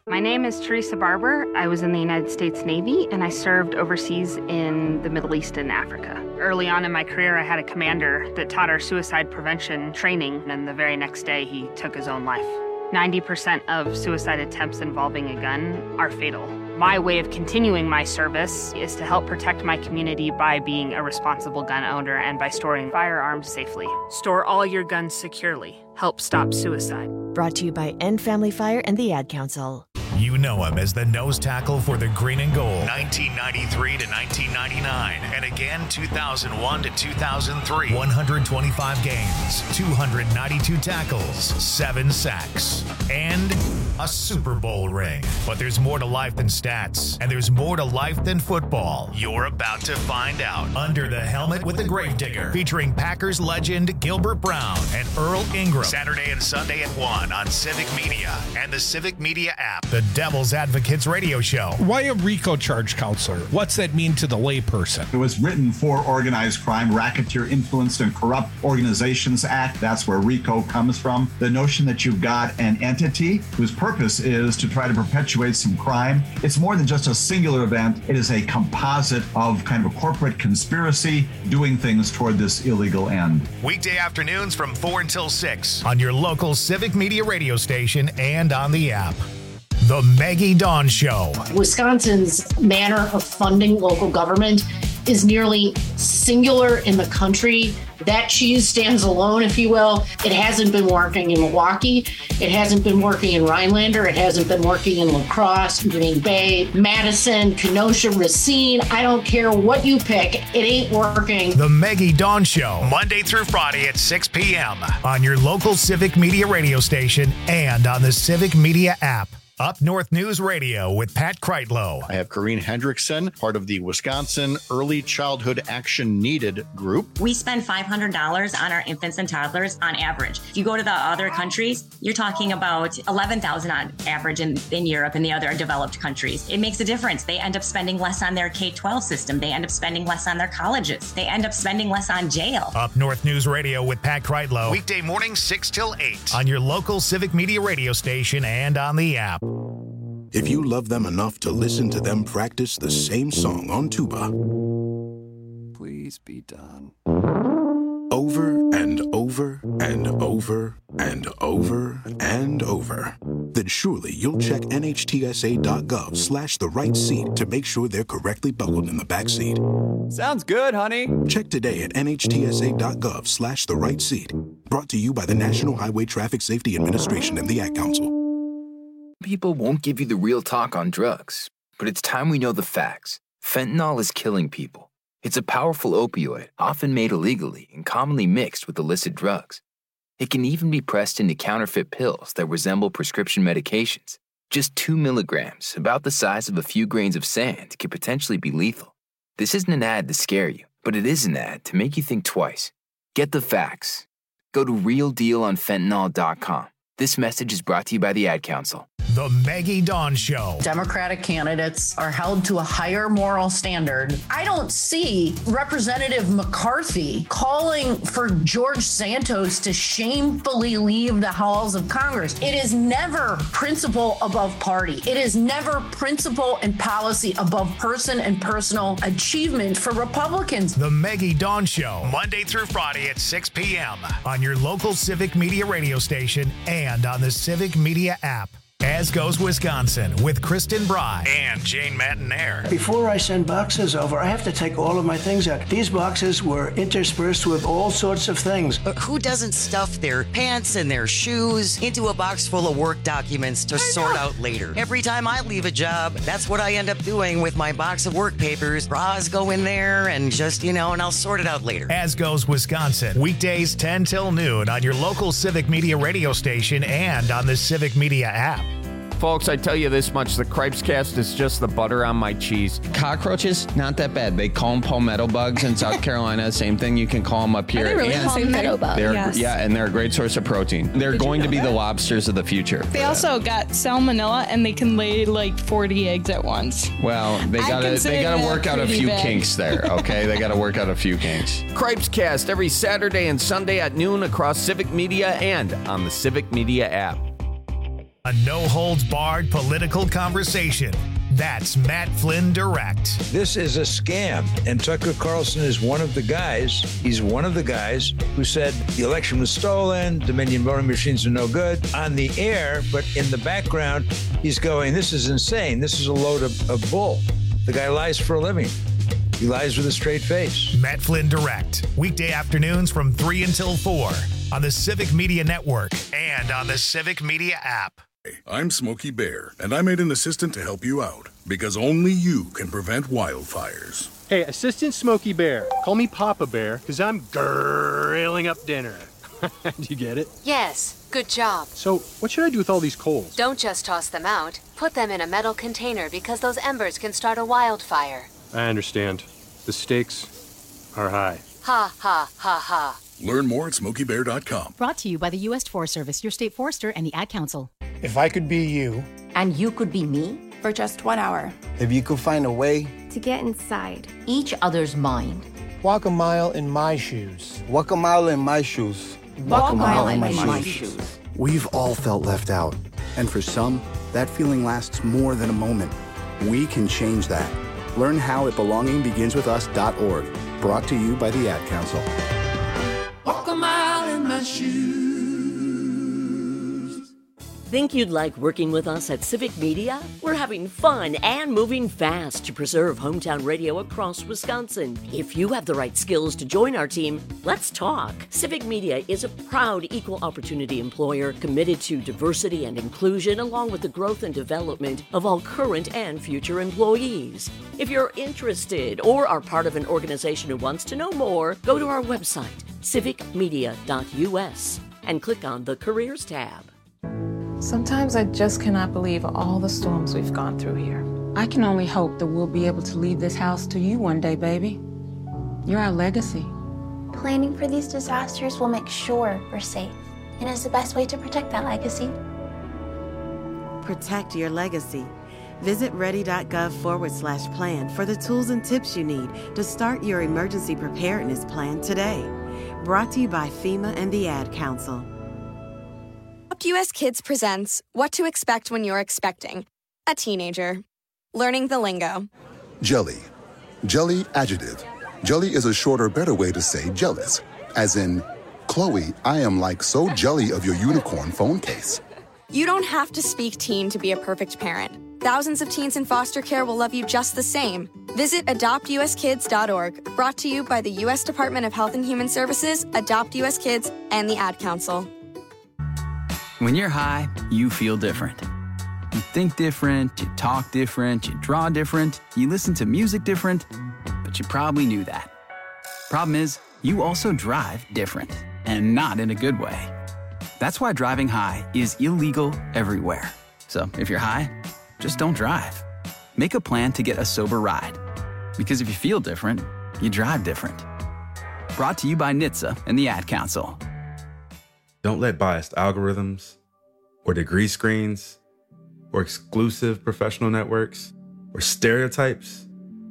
My name is Teresa Barber. I was in the United States Navy, and I served overseas in the Middle East and Africa. Early on in my career, I had a commander that taught our suicide prevention training, and the very next day, he took his own life. ninety percent of suicide attempts involving a gun are fatal. My way of continuing my service is to help protect my community by being a responsible gun owner and by storing firearms safely. Store all your guns securely. Help stop suicide. Brought to you by End Family Fire and the Ad Council. You know him as the nose tackle for the Green and Gold, nineteen ninety-three to nineteen ninety-nine, and again two thousand one to two thousand three. one hundred twenty-five games, two hundred ninety-two tackles, seven sacks, and a Super Bowl ring. But there's more to life than stats, and there's more to life than football. You're about to find out. Under the Helmet with the Gravedigger, featuring Packers legend Gilbert Brown and Earl Ingram. Saturday and Sunday at one on Civic Media and the Civic Media app. The Devil's Advocates radio show. Why a RICO charge, counselor? What's that mean to the layperson? It was written for Organized Crime, Racketeer Influenced and Corrupt Organizations Act. That's where RICO comes from. The notion that you've got an entity whose purpose is to try to perpetuate some crime. It's more than just a singular event. It is a composite of kind of a corporate conspiracy doing things toward this illegal end. Weekday afternoons from four until six on your local Civic Media radio station and on the app. The Maggie Dawn Show. Wisconsin's manner of funding local government is nearly singular in the country. That cheese stands alone, if you will. It hasn't been working in Milwaukee. It hasn't been working in Rhinelander. It hasn't been working in La Crosse, Green Bay, Madison, Kenosha, Racine. I don't care what you pick. It ain't working. The Maggie Dawn Show, Monday through Friday at six p.m. on your local Civic Media radio station and on the Civic Media app. Up North News Radio with Pat Kreitlow. I have Corrine Hendrickson, part of the Wisconsin Early Childhood Action Needed group. We spend five hundred dollars on our infants and toddlers on average. If you go to the other countries, you're talking about eleven thousand dollars on average in, in Europe and the other developed countries. It makes a difference. They end up spending less on their K twelve system. They end up spending less on their colleges. They end up spending less on jail. Up North News Radio with Pat Kreitlow. Weekday mornings six till eight on your local Civic Media radio station and on the app. If you love them enough to listen to them practice the same song on tuba, please be done. Over and over and over and over and over, then surely you'll check nhtsa.gov slash the right seat to make sure they're correctly buckled in the back seat. Sounds good, honey. Check today at nhtsa.gov slash the right seat. Brought to you by the National Highway Traffic Safety Administration and the Ad Council. People won't give you the real talk on drugs, but it's time we know the facts. Fentanyl is killing people. It's a powerful opioid, often made illegally and commonly mixed with illicit drugs. It can even be pressed into counterfeit pills that resemble prescription medications. Just two milligrams, about the size of a few grains of sand, can potentially be lethal. This isn't an ad to scare you, but it is an ad to make you think twice. Get the facts. Go to real deal on fentanyl dot com. This message is brought to you by the Ad Council. The Maggie Dawn Show. Democratic candidates are held to a higher moral standard. I don't see Representative McCarthy calling for George Santos to shamefully leave the halls of Congress. It is never principle above party. It is never principle and policy above person and personal achievement for Republicans. The Maggie Dawn Show, Monday through Friday at six p.m. on your local Civic Media radio station and on the Civic Media app. As Goes Wisconsin with Kristen Bry and Jane Matinaire. Before I send boxes over, I have to take all of my things out. These boxes were interspersed with all sorts of things. But who doesn't stuff their pants and their shoes into a box full of work documents to sort out later? Every time I leave a job, that's what I end up doing with my box of work papers. Bras go in there and just, you know, and I'll sort it out later. As Goes Wisconsin, weekdays ten till noon on your local Civic Media radio station and on the Civic Media app. Folks, I tell you this much, the Cripes Cast is just the butter on my cheese. Cockroaches, not that bad. They call them palmetto bugs in South Carolina. Same thing, you can call them up here. Are they really and palmetto bugs? Yes. Yeah, and they're a great source of protein. They're Did going you to be know the that? lobsters of the future. They also got salmonella, and they can lay like forty eggs at once. Well, they I gotta consider they gotta that work out a pretty few bad. kinks there, okay? They gotta work out a few kinks. Cripes Cast every Saturday and Sunday at noon across Civic Media and on the Civic Media app. A no-holds-barred political conversation. That's Matt Flynn Direct. This is a scam, and Tucker Carlson is one of the guys. He's one of the guys who said the election was stolen, Dominion voting machines are no good on the air, but in the background, he's going, this is insane. This is a load of, of bull. The guy lies for a living. He lies with a straight face. Matt Flynn Direct. Weekday afternoons from three until four on the Civic Media Network and on the Civic Media app. I'm Smokey Bear, and I made an assistant to help you out, because only you can prevent wildfires. Hey, Assistant Smokey Bear, call me Papa Bear, because I'm grilling up dinner. Do you get it? Yes, good job. So, what should I do with all these coals? Don't just toss them out. Put them in a metal container because those embers can start a wildfire. I understand. The stakes are high. Ha, ha, ha, ha. Learn more at smokey bear dot com. Brought to you by the U S Forest Service, your state forester, and the Ad Council. If I could be you. And you could be me for just one hour. If you could find a way to get inside each other's mind. Walk a mile in my shoes. Walk a mile in my shoes. Walk, Walk a mile, mile in my, my shoes. shoes. We've all felt left out. And for some, that feeling lasts more than a moment. We can change that. Learn how at belonging begins with us dot org. Brought to you by the Ad Council. Walk a mile in my shoes. Think you'd like working with us at Civic Media? We're having fun and moving fast to preserve hometown radio across Wisconsin. If you have the right skills to join our team, let's talk. Civic Media is a proud equal opportunity employer committed to diversity and inclusion, along with the growth and development of all current and future employees. If you're interested or are part of an organization who wants to know more, go to our website, civic media dot u s, and click on the Careers tab. Sometimes I just cannot believe all the storms we've gone through here. I can only hope that we'll be able to leave this house to you one day, baby. You're our legacy. Planning for these disasters will make sure we're safe, and is the best way to protect that legacy. Protect your legacy. Visit ready.gov forward slash plan for the tools and tips you need to start your emergency preparedness plan today. Brought to you by FEMA and the Ad Council. U S Kids presents What to Expect When You're Expecting a Teenager. Learning the lingo. Jelly. Jelly adjective. Jelly is a shorter, better way to say jealous. As in, Chloe, I am like so jelly of your unicorn phone case. You don't have to speak teen to be a perfect parent. Thousands of teens in foster care will love you just the same. Visit adopt u s kids dot org. Brought to you by the U S Department of Health and Human Services, Adopt U S Kids, and the Ad Council. When you're high, you feel different. You think different, you talk different, you draw different, you listen to music different, but you probably knew that. Problem is, you also drive different, and not in a good way. That's why driving high is illegal everywhere. So if you're high, just don't drive. Make a plan to get a sober ride. Because if you feel different, you drive different. Brought to you by N H T S A and the Ad Council. Don't let biased algorithms or degree screens or exclusive professional networks or stereotypes.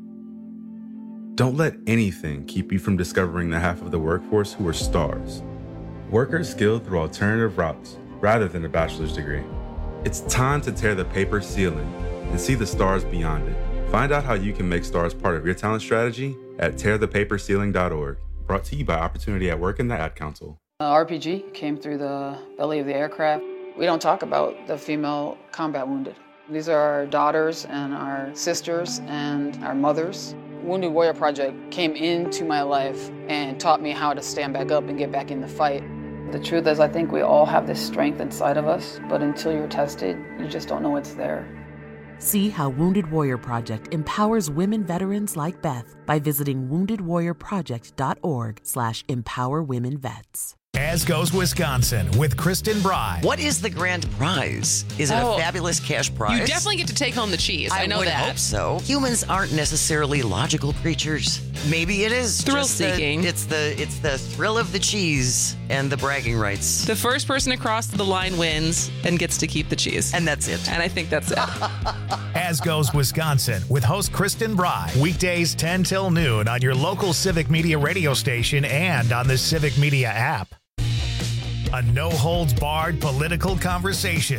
Don't let anything keep you from discovering the half of the workforce who are stars. Workers skilled through alternative routes rather than a bachelor's degree. It's time to tear the paper ceiling and see the stars beyond it. Find out how you can make stars part of your talent strategy at tear the paper ceiling dot org. Brought to you by Opportunity at Work and the Ad Council. Uh, R P G came through the belly of the aircraft. We don't talk about the female combat wounded. These are our daughters and our sisters and our mothers. Wounded Warrior Project came into my life and taught me how to stand back up and get back in the fight. The truth is, I think we all have this strength inside of us, but until you're tested, you just don't know it's there. See how Wounded Warrior Project empowers women veterans like Beth by visiting wounded warrior project dot org slash empower women vets. As Goes Wisconsin with Kristen Bry. What is the grand prize? Is it Oh. a fabulous cash prize? You definitely get to take home the cheese. I, I know would that. hope so. Humans aren't necessarily logical creatures. Maybe it is Thrill just the- seeking. it's the it's the thrill of the cheese and the bragging rights. The first person across the line wins and gets to keep the cheese. And that's it. And I think that's it. As Goes Wisconsin with host Kristen Bry. Weekdays ten till noon on your local Civic Media radio station and on the Civic Media app. A no-holds-barred political conversation.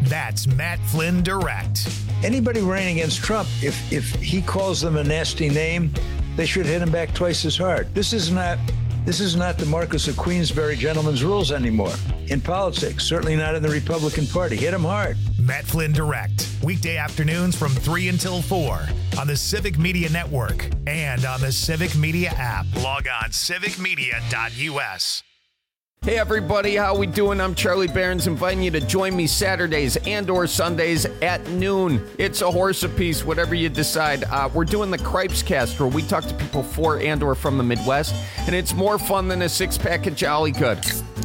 That's Matt Flynn Direct. Anybody running against Trump, if if he calls them a nasty name, they should hit him back twice as hard. This is not this is not the Marquis of Queensberry gentleman's rules anymore in politics, certainly not in the Republican Party. Hit him hard. Matt Flynn Direct, weekday afternoons from three until four on the Civic Media Network and on the Civic Media app. Log on civic media dot u s. Hey everybody, how we doing? I'm Charlie Behrens, inviting you to join me Saturdays and or Sundays at noon. It's a horse apiece, whatever you decide. Uh, we're doing the Cripes Cast, where we talk to people for and or from the Midwest, and it's more fun than a six-pack of Jolly Good.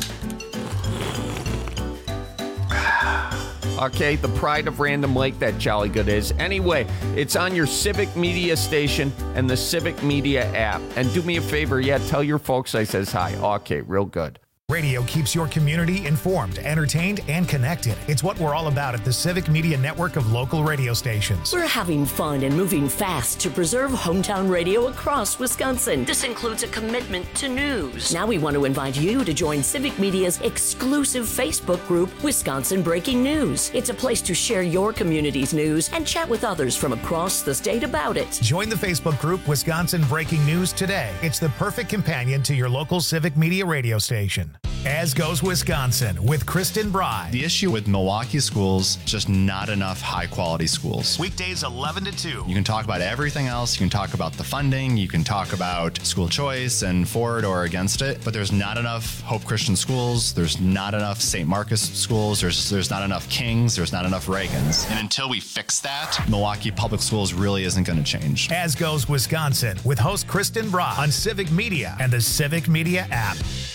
Okay, the pride of Random Lake, that Jolly Good is. Anyway, it's on your Civic Media station and the Civic Media app. And do me a favor, yeah, tell your folks I says hi. Okay, real good. Radio keeps your community informed, entertained, and connected. It's what we're all about at the Civic Media Network of local radio stations. We're having fun and moving fast to preserve hometown radio across Wisconsin. This includes a commitment to news. Now we want to invite you to join Civic Media's exclusive Facebook group, Wisconsin Breaking News. It's a place to share your community's news and chat with others from across the state about it. Join the Facebook group Wisconsin Breaking News today. It's the perfect companion to your local Civic Media radio station. As Goes Wisconsin with Kristen Bry. The issue with Milwaukee schools, just not enough high-quality schools. Weekdays eleven to two. You can talk about everything else. You can talk about the funding. You can talk about school choice and for it or against it. But there's not enough Hope Christian schools. There's not enough Saint Marcus schools. There's there's not enough Kings. There's not enough Reagans. And until we fix that, Milwaukee Public Schools really isn't going to change. As Goes Wisconsin with host Kristen Bry on Civic Media and the Civic Media app.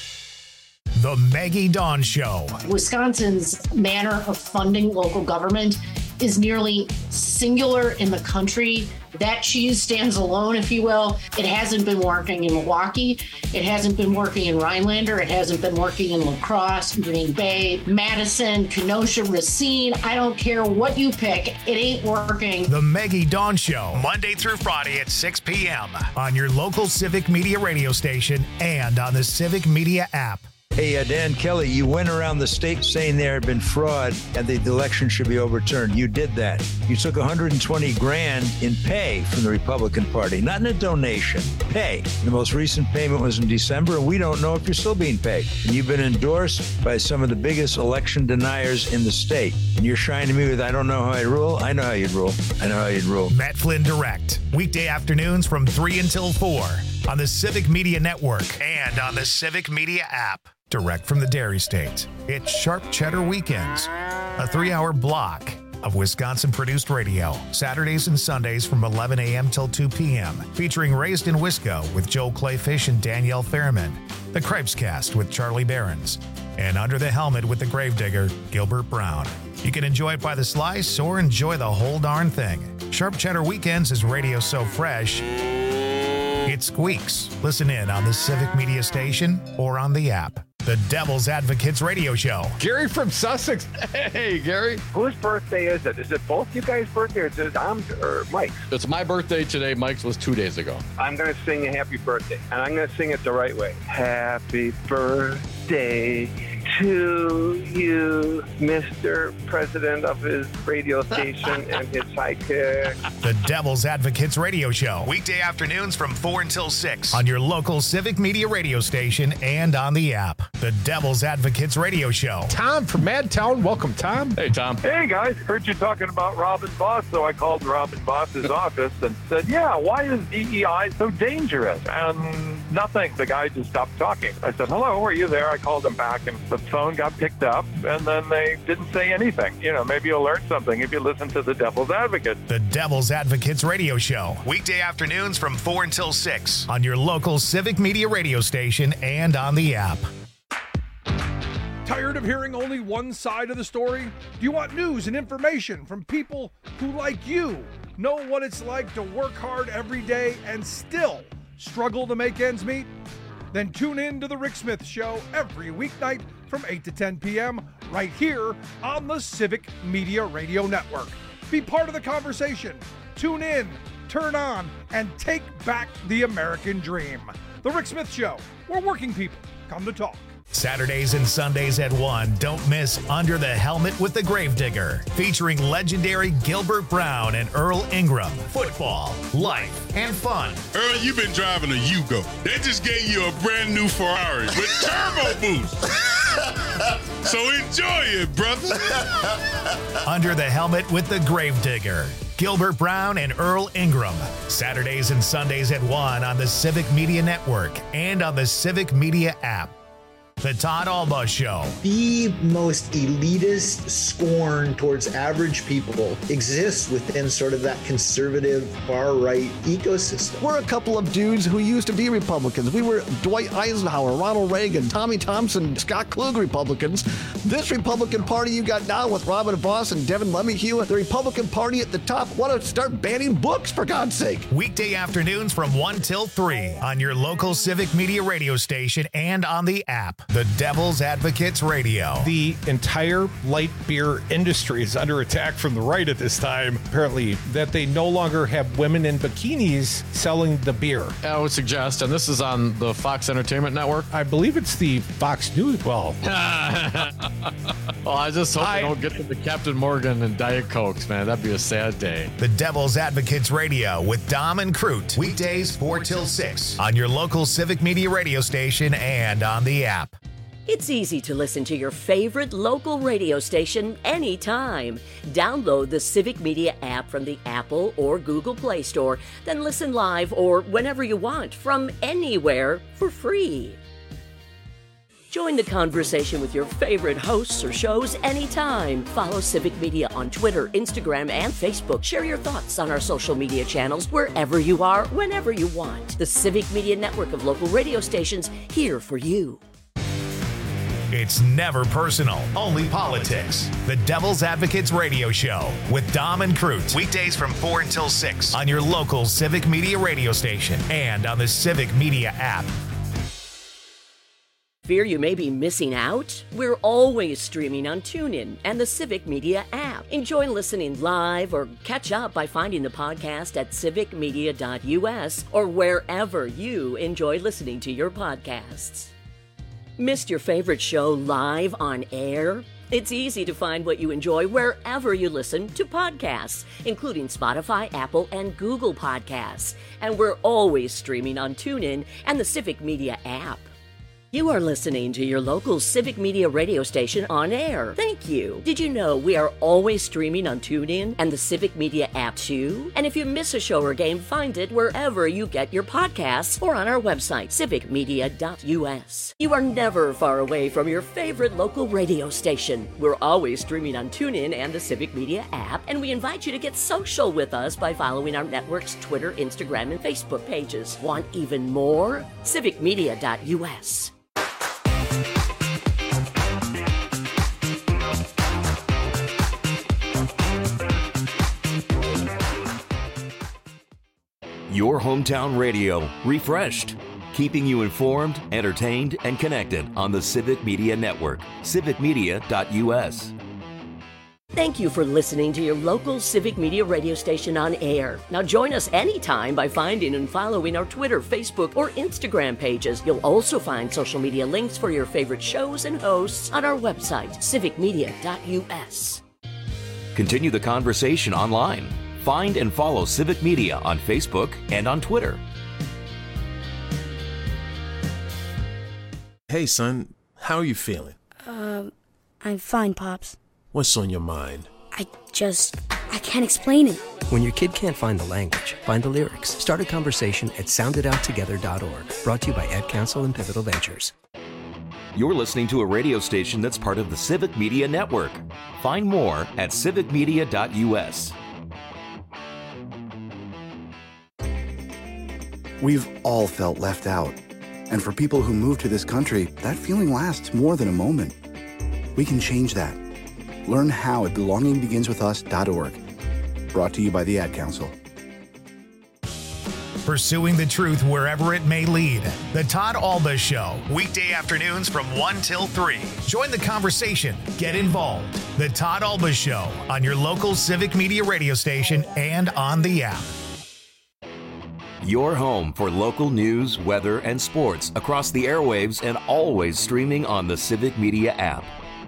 The Maggie Dawn Show. Wisconsin's manner of funding local government is nearly singular in the country. That cheese stands alone, if you will. It hasn't been working in Milwaukee. It hasn't been working in Rhinelander. It hasn't been working in La Crosse, Green Bay, Madison, Kenosha, Racine. I don't care what you pick. It ain't working. The Maggie Dawn Show, Monday through Friday at six p.m. on your local Civic Media radio station and on the Civic Media app. Hey, uh, Dan Kelly, you went around the state saying there had been fraud and the election should be overturned. You did that. You took one hundred twenty grand in pay from the Republican Party, not in a donation, pay. The most recent payment was in December, and we don't know if you're still being paid. And you've been endorsed by some of the biggest election deniers in the state. And you're shining to me with, I don't know how I rule. I know how you'd rule. I know how you'd rule. Matt Flynn Direct, weekday afternoons from three until four on the Civic Media Network and on the Civic Media app. Direct from the Dairy State, it's Sharp Cheddar Weekends, a three-hour block of Wisconsin-produced radio, Saturdays and Sundays from eleven a.m. till two p.m., featuring Raised in Wisco with Joel Clayfish and Danielle Fairman, the Cripes Cast with Charlie Behrens, and Under the Helmet with the Gravedigger, Gilbert Brown. You can enjoy it by the slice or enjoy the whole darn thing. Sharp Cheddar Weekends is radio so fresh, it squeaks. Listen in on the Civic Media station or on the app. The Devil's Advocates Radio Show. Gary from Sussex. Hey, Gary. Whose birthday is it? Is it both you guys' birthday or is it Tom's or Mike's? It's my birthday today. Mike's was two days ago. I'm going to sing a happy birthday, and I'm going to sing it the right way. Happy birthday to you, Mister President of his radio station and his sidekick. The Devil's Advocates Radio Show. Weekday afternoons from four until six on your local Civic Media radio station and on the app. The Devil's Advocates Radio Show. Tom from Madtown. Welcome, Tom. Hey, Tom. Hey, guys. Heard you talking about Robin Boss, so I called Robin Boss's office and said, yeah, why is D E I so dangerous? And nothing. The guy just stopped talking. I said, hello, are you there? I called him back, and the phone got picked up, and then they didn't say anything. You know, maybe you'll learn something if you listen to the Devil's Advocate. The Devil's Advocates Radio Show. Weekday afternoons from four until six on your local Civic Media radio station and on the app. Tired of hearing only one side of the story? Do you want news and information from people who, like you, know what it's like to work hard every day and still struggle to make ends meet? Then tune in to The Rick Smith Show every weeknight from eight to ten p.m. right here on the Civic Media Radio Network. Be part of the conversation. Tune in, turn on, and take back the American dream. The Rick Smith Show, where working people come to talk. Saturdays and Sundays at one, don't miss Under the Helmet with the Gravedigger, featuring legendary Gilbert Brown and Earl Ingram. Football, life, and fun. Earl, you've been driving a Yugo. They just gave you a brand new Ferrari with turbo boost. So enjoy it, brother. Under the Helmet with the Gravedigger. Gilbert Brown and Earl Ingram. Saturdays and Sundays at one on the Civic Media Network and on the Civic Media app. The Todd Alba Show. The most elitist scorn towards average people exists within sort of that conservative far-right ecosystem. We're a couple of dudes who used to be Republicans. We were Dwight Eisenhower, Ronald Reagan, Tommy Thompson, Scott Klug Republicans. This Republican Party you got now with Robin Voss and Devin Lemihue, the Republican Party at the top, want to start banning books, for God's sake. Weekday afternoons from one till three on your local Civic Media radio station and on the app. The Devil's Advocates Radio. The entire light beer industry is under attack from the right at this time, apparently, that they no longer have women in bikinis selling the beer. I would suggest, and this is on the Fox Entertainment Network. I believe it's the Fox News. Well, well I just hope I, they don't get to the Captain Morgan and Diet Cokes, man. That'd be a sad day. The Devil's Advocates Radio with Dom and Crute. Weekdays four till six on your local Civic Media radio station and on the app. It's easy to listen to your favorite local radio station anytime. Download the Civic Media app from the Apple or Google Play Store, then listen live or whenever you want from anywhere for free. Join the conversation with your favorite hosts or shows anytime. Follow Civic Media on Twitter, Instagram, and Facebook. Share your thoughts on our social media channels wherever you are, whenever you want. The Civic Media network of local radio stations here for you. It's never personal, only politics. The Devil's Advocates Radio Show with Dom and Crute. Weekdays from four until six on your local Civic Media radio station and on the Civic Media app. Fear you may be missing out? We're always streaming on TuneIn and the Civic Media app. Enjoy listening live or catch up by finding the podcast at civic media dot u s or wherever you enjoy listening to your podcasts. Missed your favorite show live on air? It's easy to find what you enjoy wherever you listen to podcasts, including Spotify, Apple, and Google Podcasts. And we're always streaming on TuneIn and the Civic Media app. You are listening to your local Civic Media radio station on air. Thank you. Did you know we are always streaming on TuneIn and the Civic Media app too? And if you miss a show or game, find it wherever you get your podcasts or on our website, civic media dot u s. You are never far away from your favorite local radio station. We're always streaming on TuneIn and the Civic Media app, and we invite you to get social with us by following our network's Twitter, Instagram, and Facebook pages. Want even more? civic media dot u s. Your hometown radio, refreshed, keeping you informed, entertained, and connected on the Civic Media Network, civic media dot u s. Thank you for listening to your local Civic Media radio station on air. Now join us anytime by finding and following our Twitter, Facebook, or Instagram pages. You'll also find social media links for your favorite shows and hosts on our website, civic media dot u s. Continue the conversation online. Find and follow Civic Media on Facebook and on Twitter. Hey, son, how are you feeling? Um, I'm fine, Pops. What's on your mind? I just, I can't explain it. When your kid can't find the language, find the lyrics. Start a conversation at sound it out together dot org. Brought to you by Ad Council and Pivotal Ventures. You're listening to a radio station that's part of the Civic Media Network. Find more at civic media dot u s. We've all felt left out. And for people who move to this country, that feeling lasts more than a moment. We can change that. Learn how at belonging begins with us dot org. Brought to you by the Ad Council. Pursuing the truth wherever it may lead. The Todd Alba Show, weekday afternoons from one till three. Join the conversation. Get involved. The Todd Alba Show on your local Civic Media radio station and on the app. Your home for local news, weather, and sports across the airwaves and always streaming on the Civic Media app.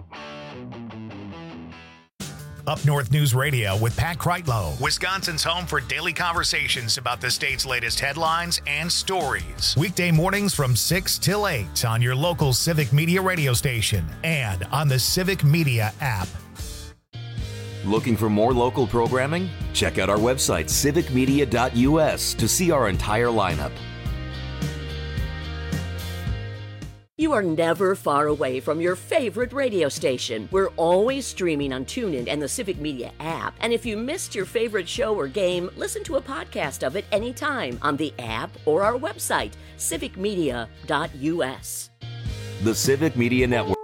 Up North News Radio with Pat Kreitlow, Wisconsin's home for daily conversations about the state's latest headlines and stories. Weekday mornings from six till eight on your local Civic Media radio station and on the Civic Media app. Looking for more local programming? Check out our website, civic media dot u s, to see our entire lineup. You are never far away from your favorite radio station. We're always streaming on TuneIn and the Civic Media app. And if you missed your favorite show or game, listen to a podcast of it anytime on the app or our website, civic media dot u s. The Civic Media Network.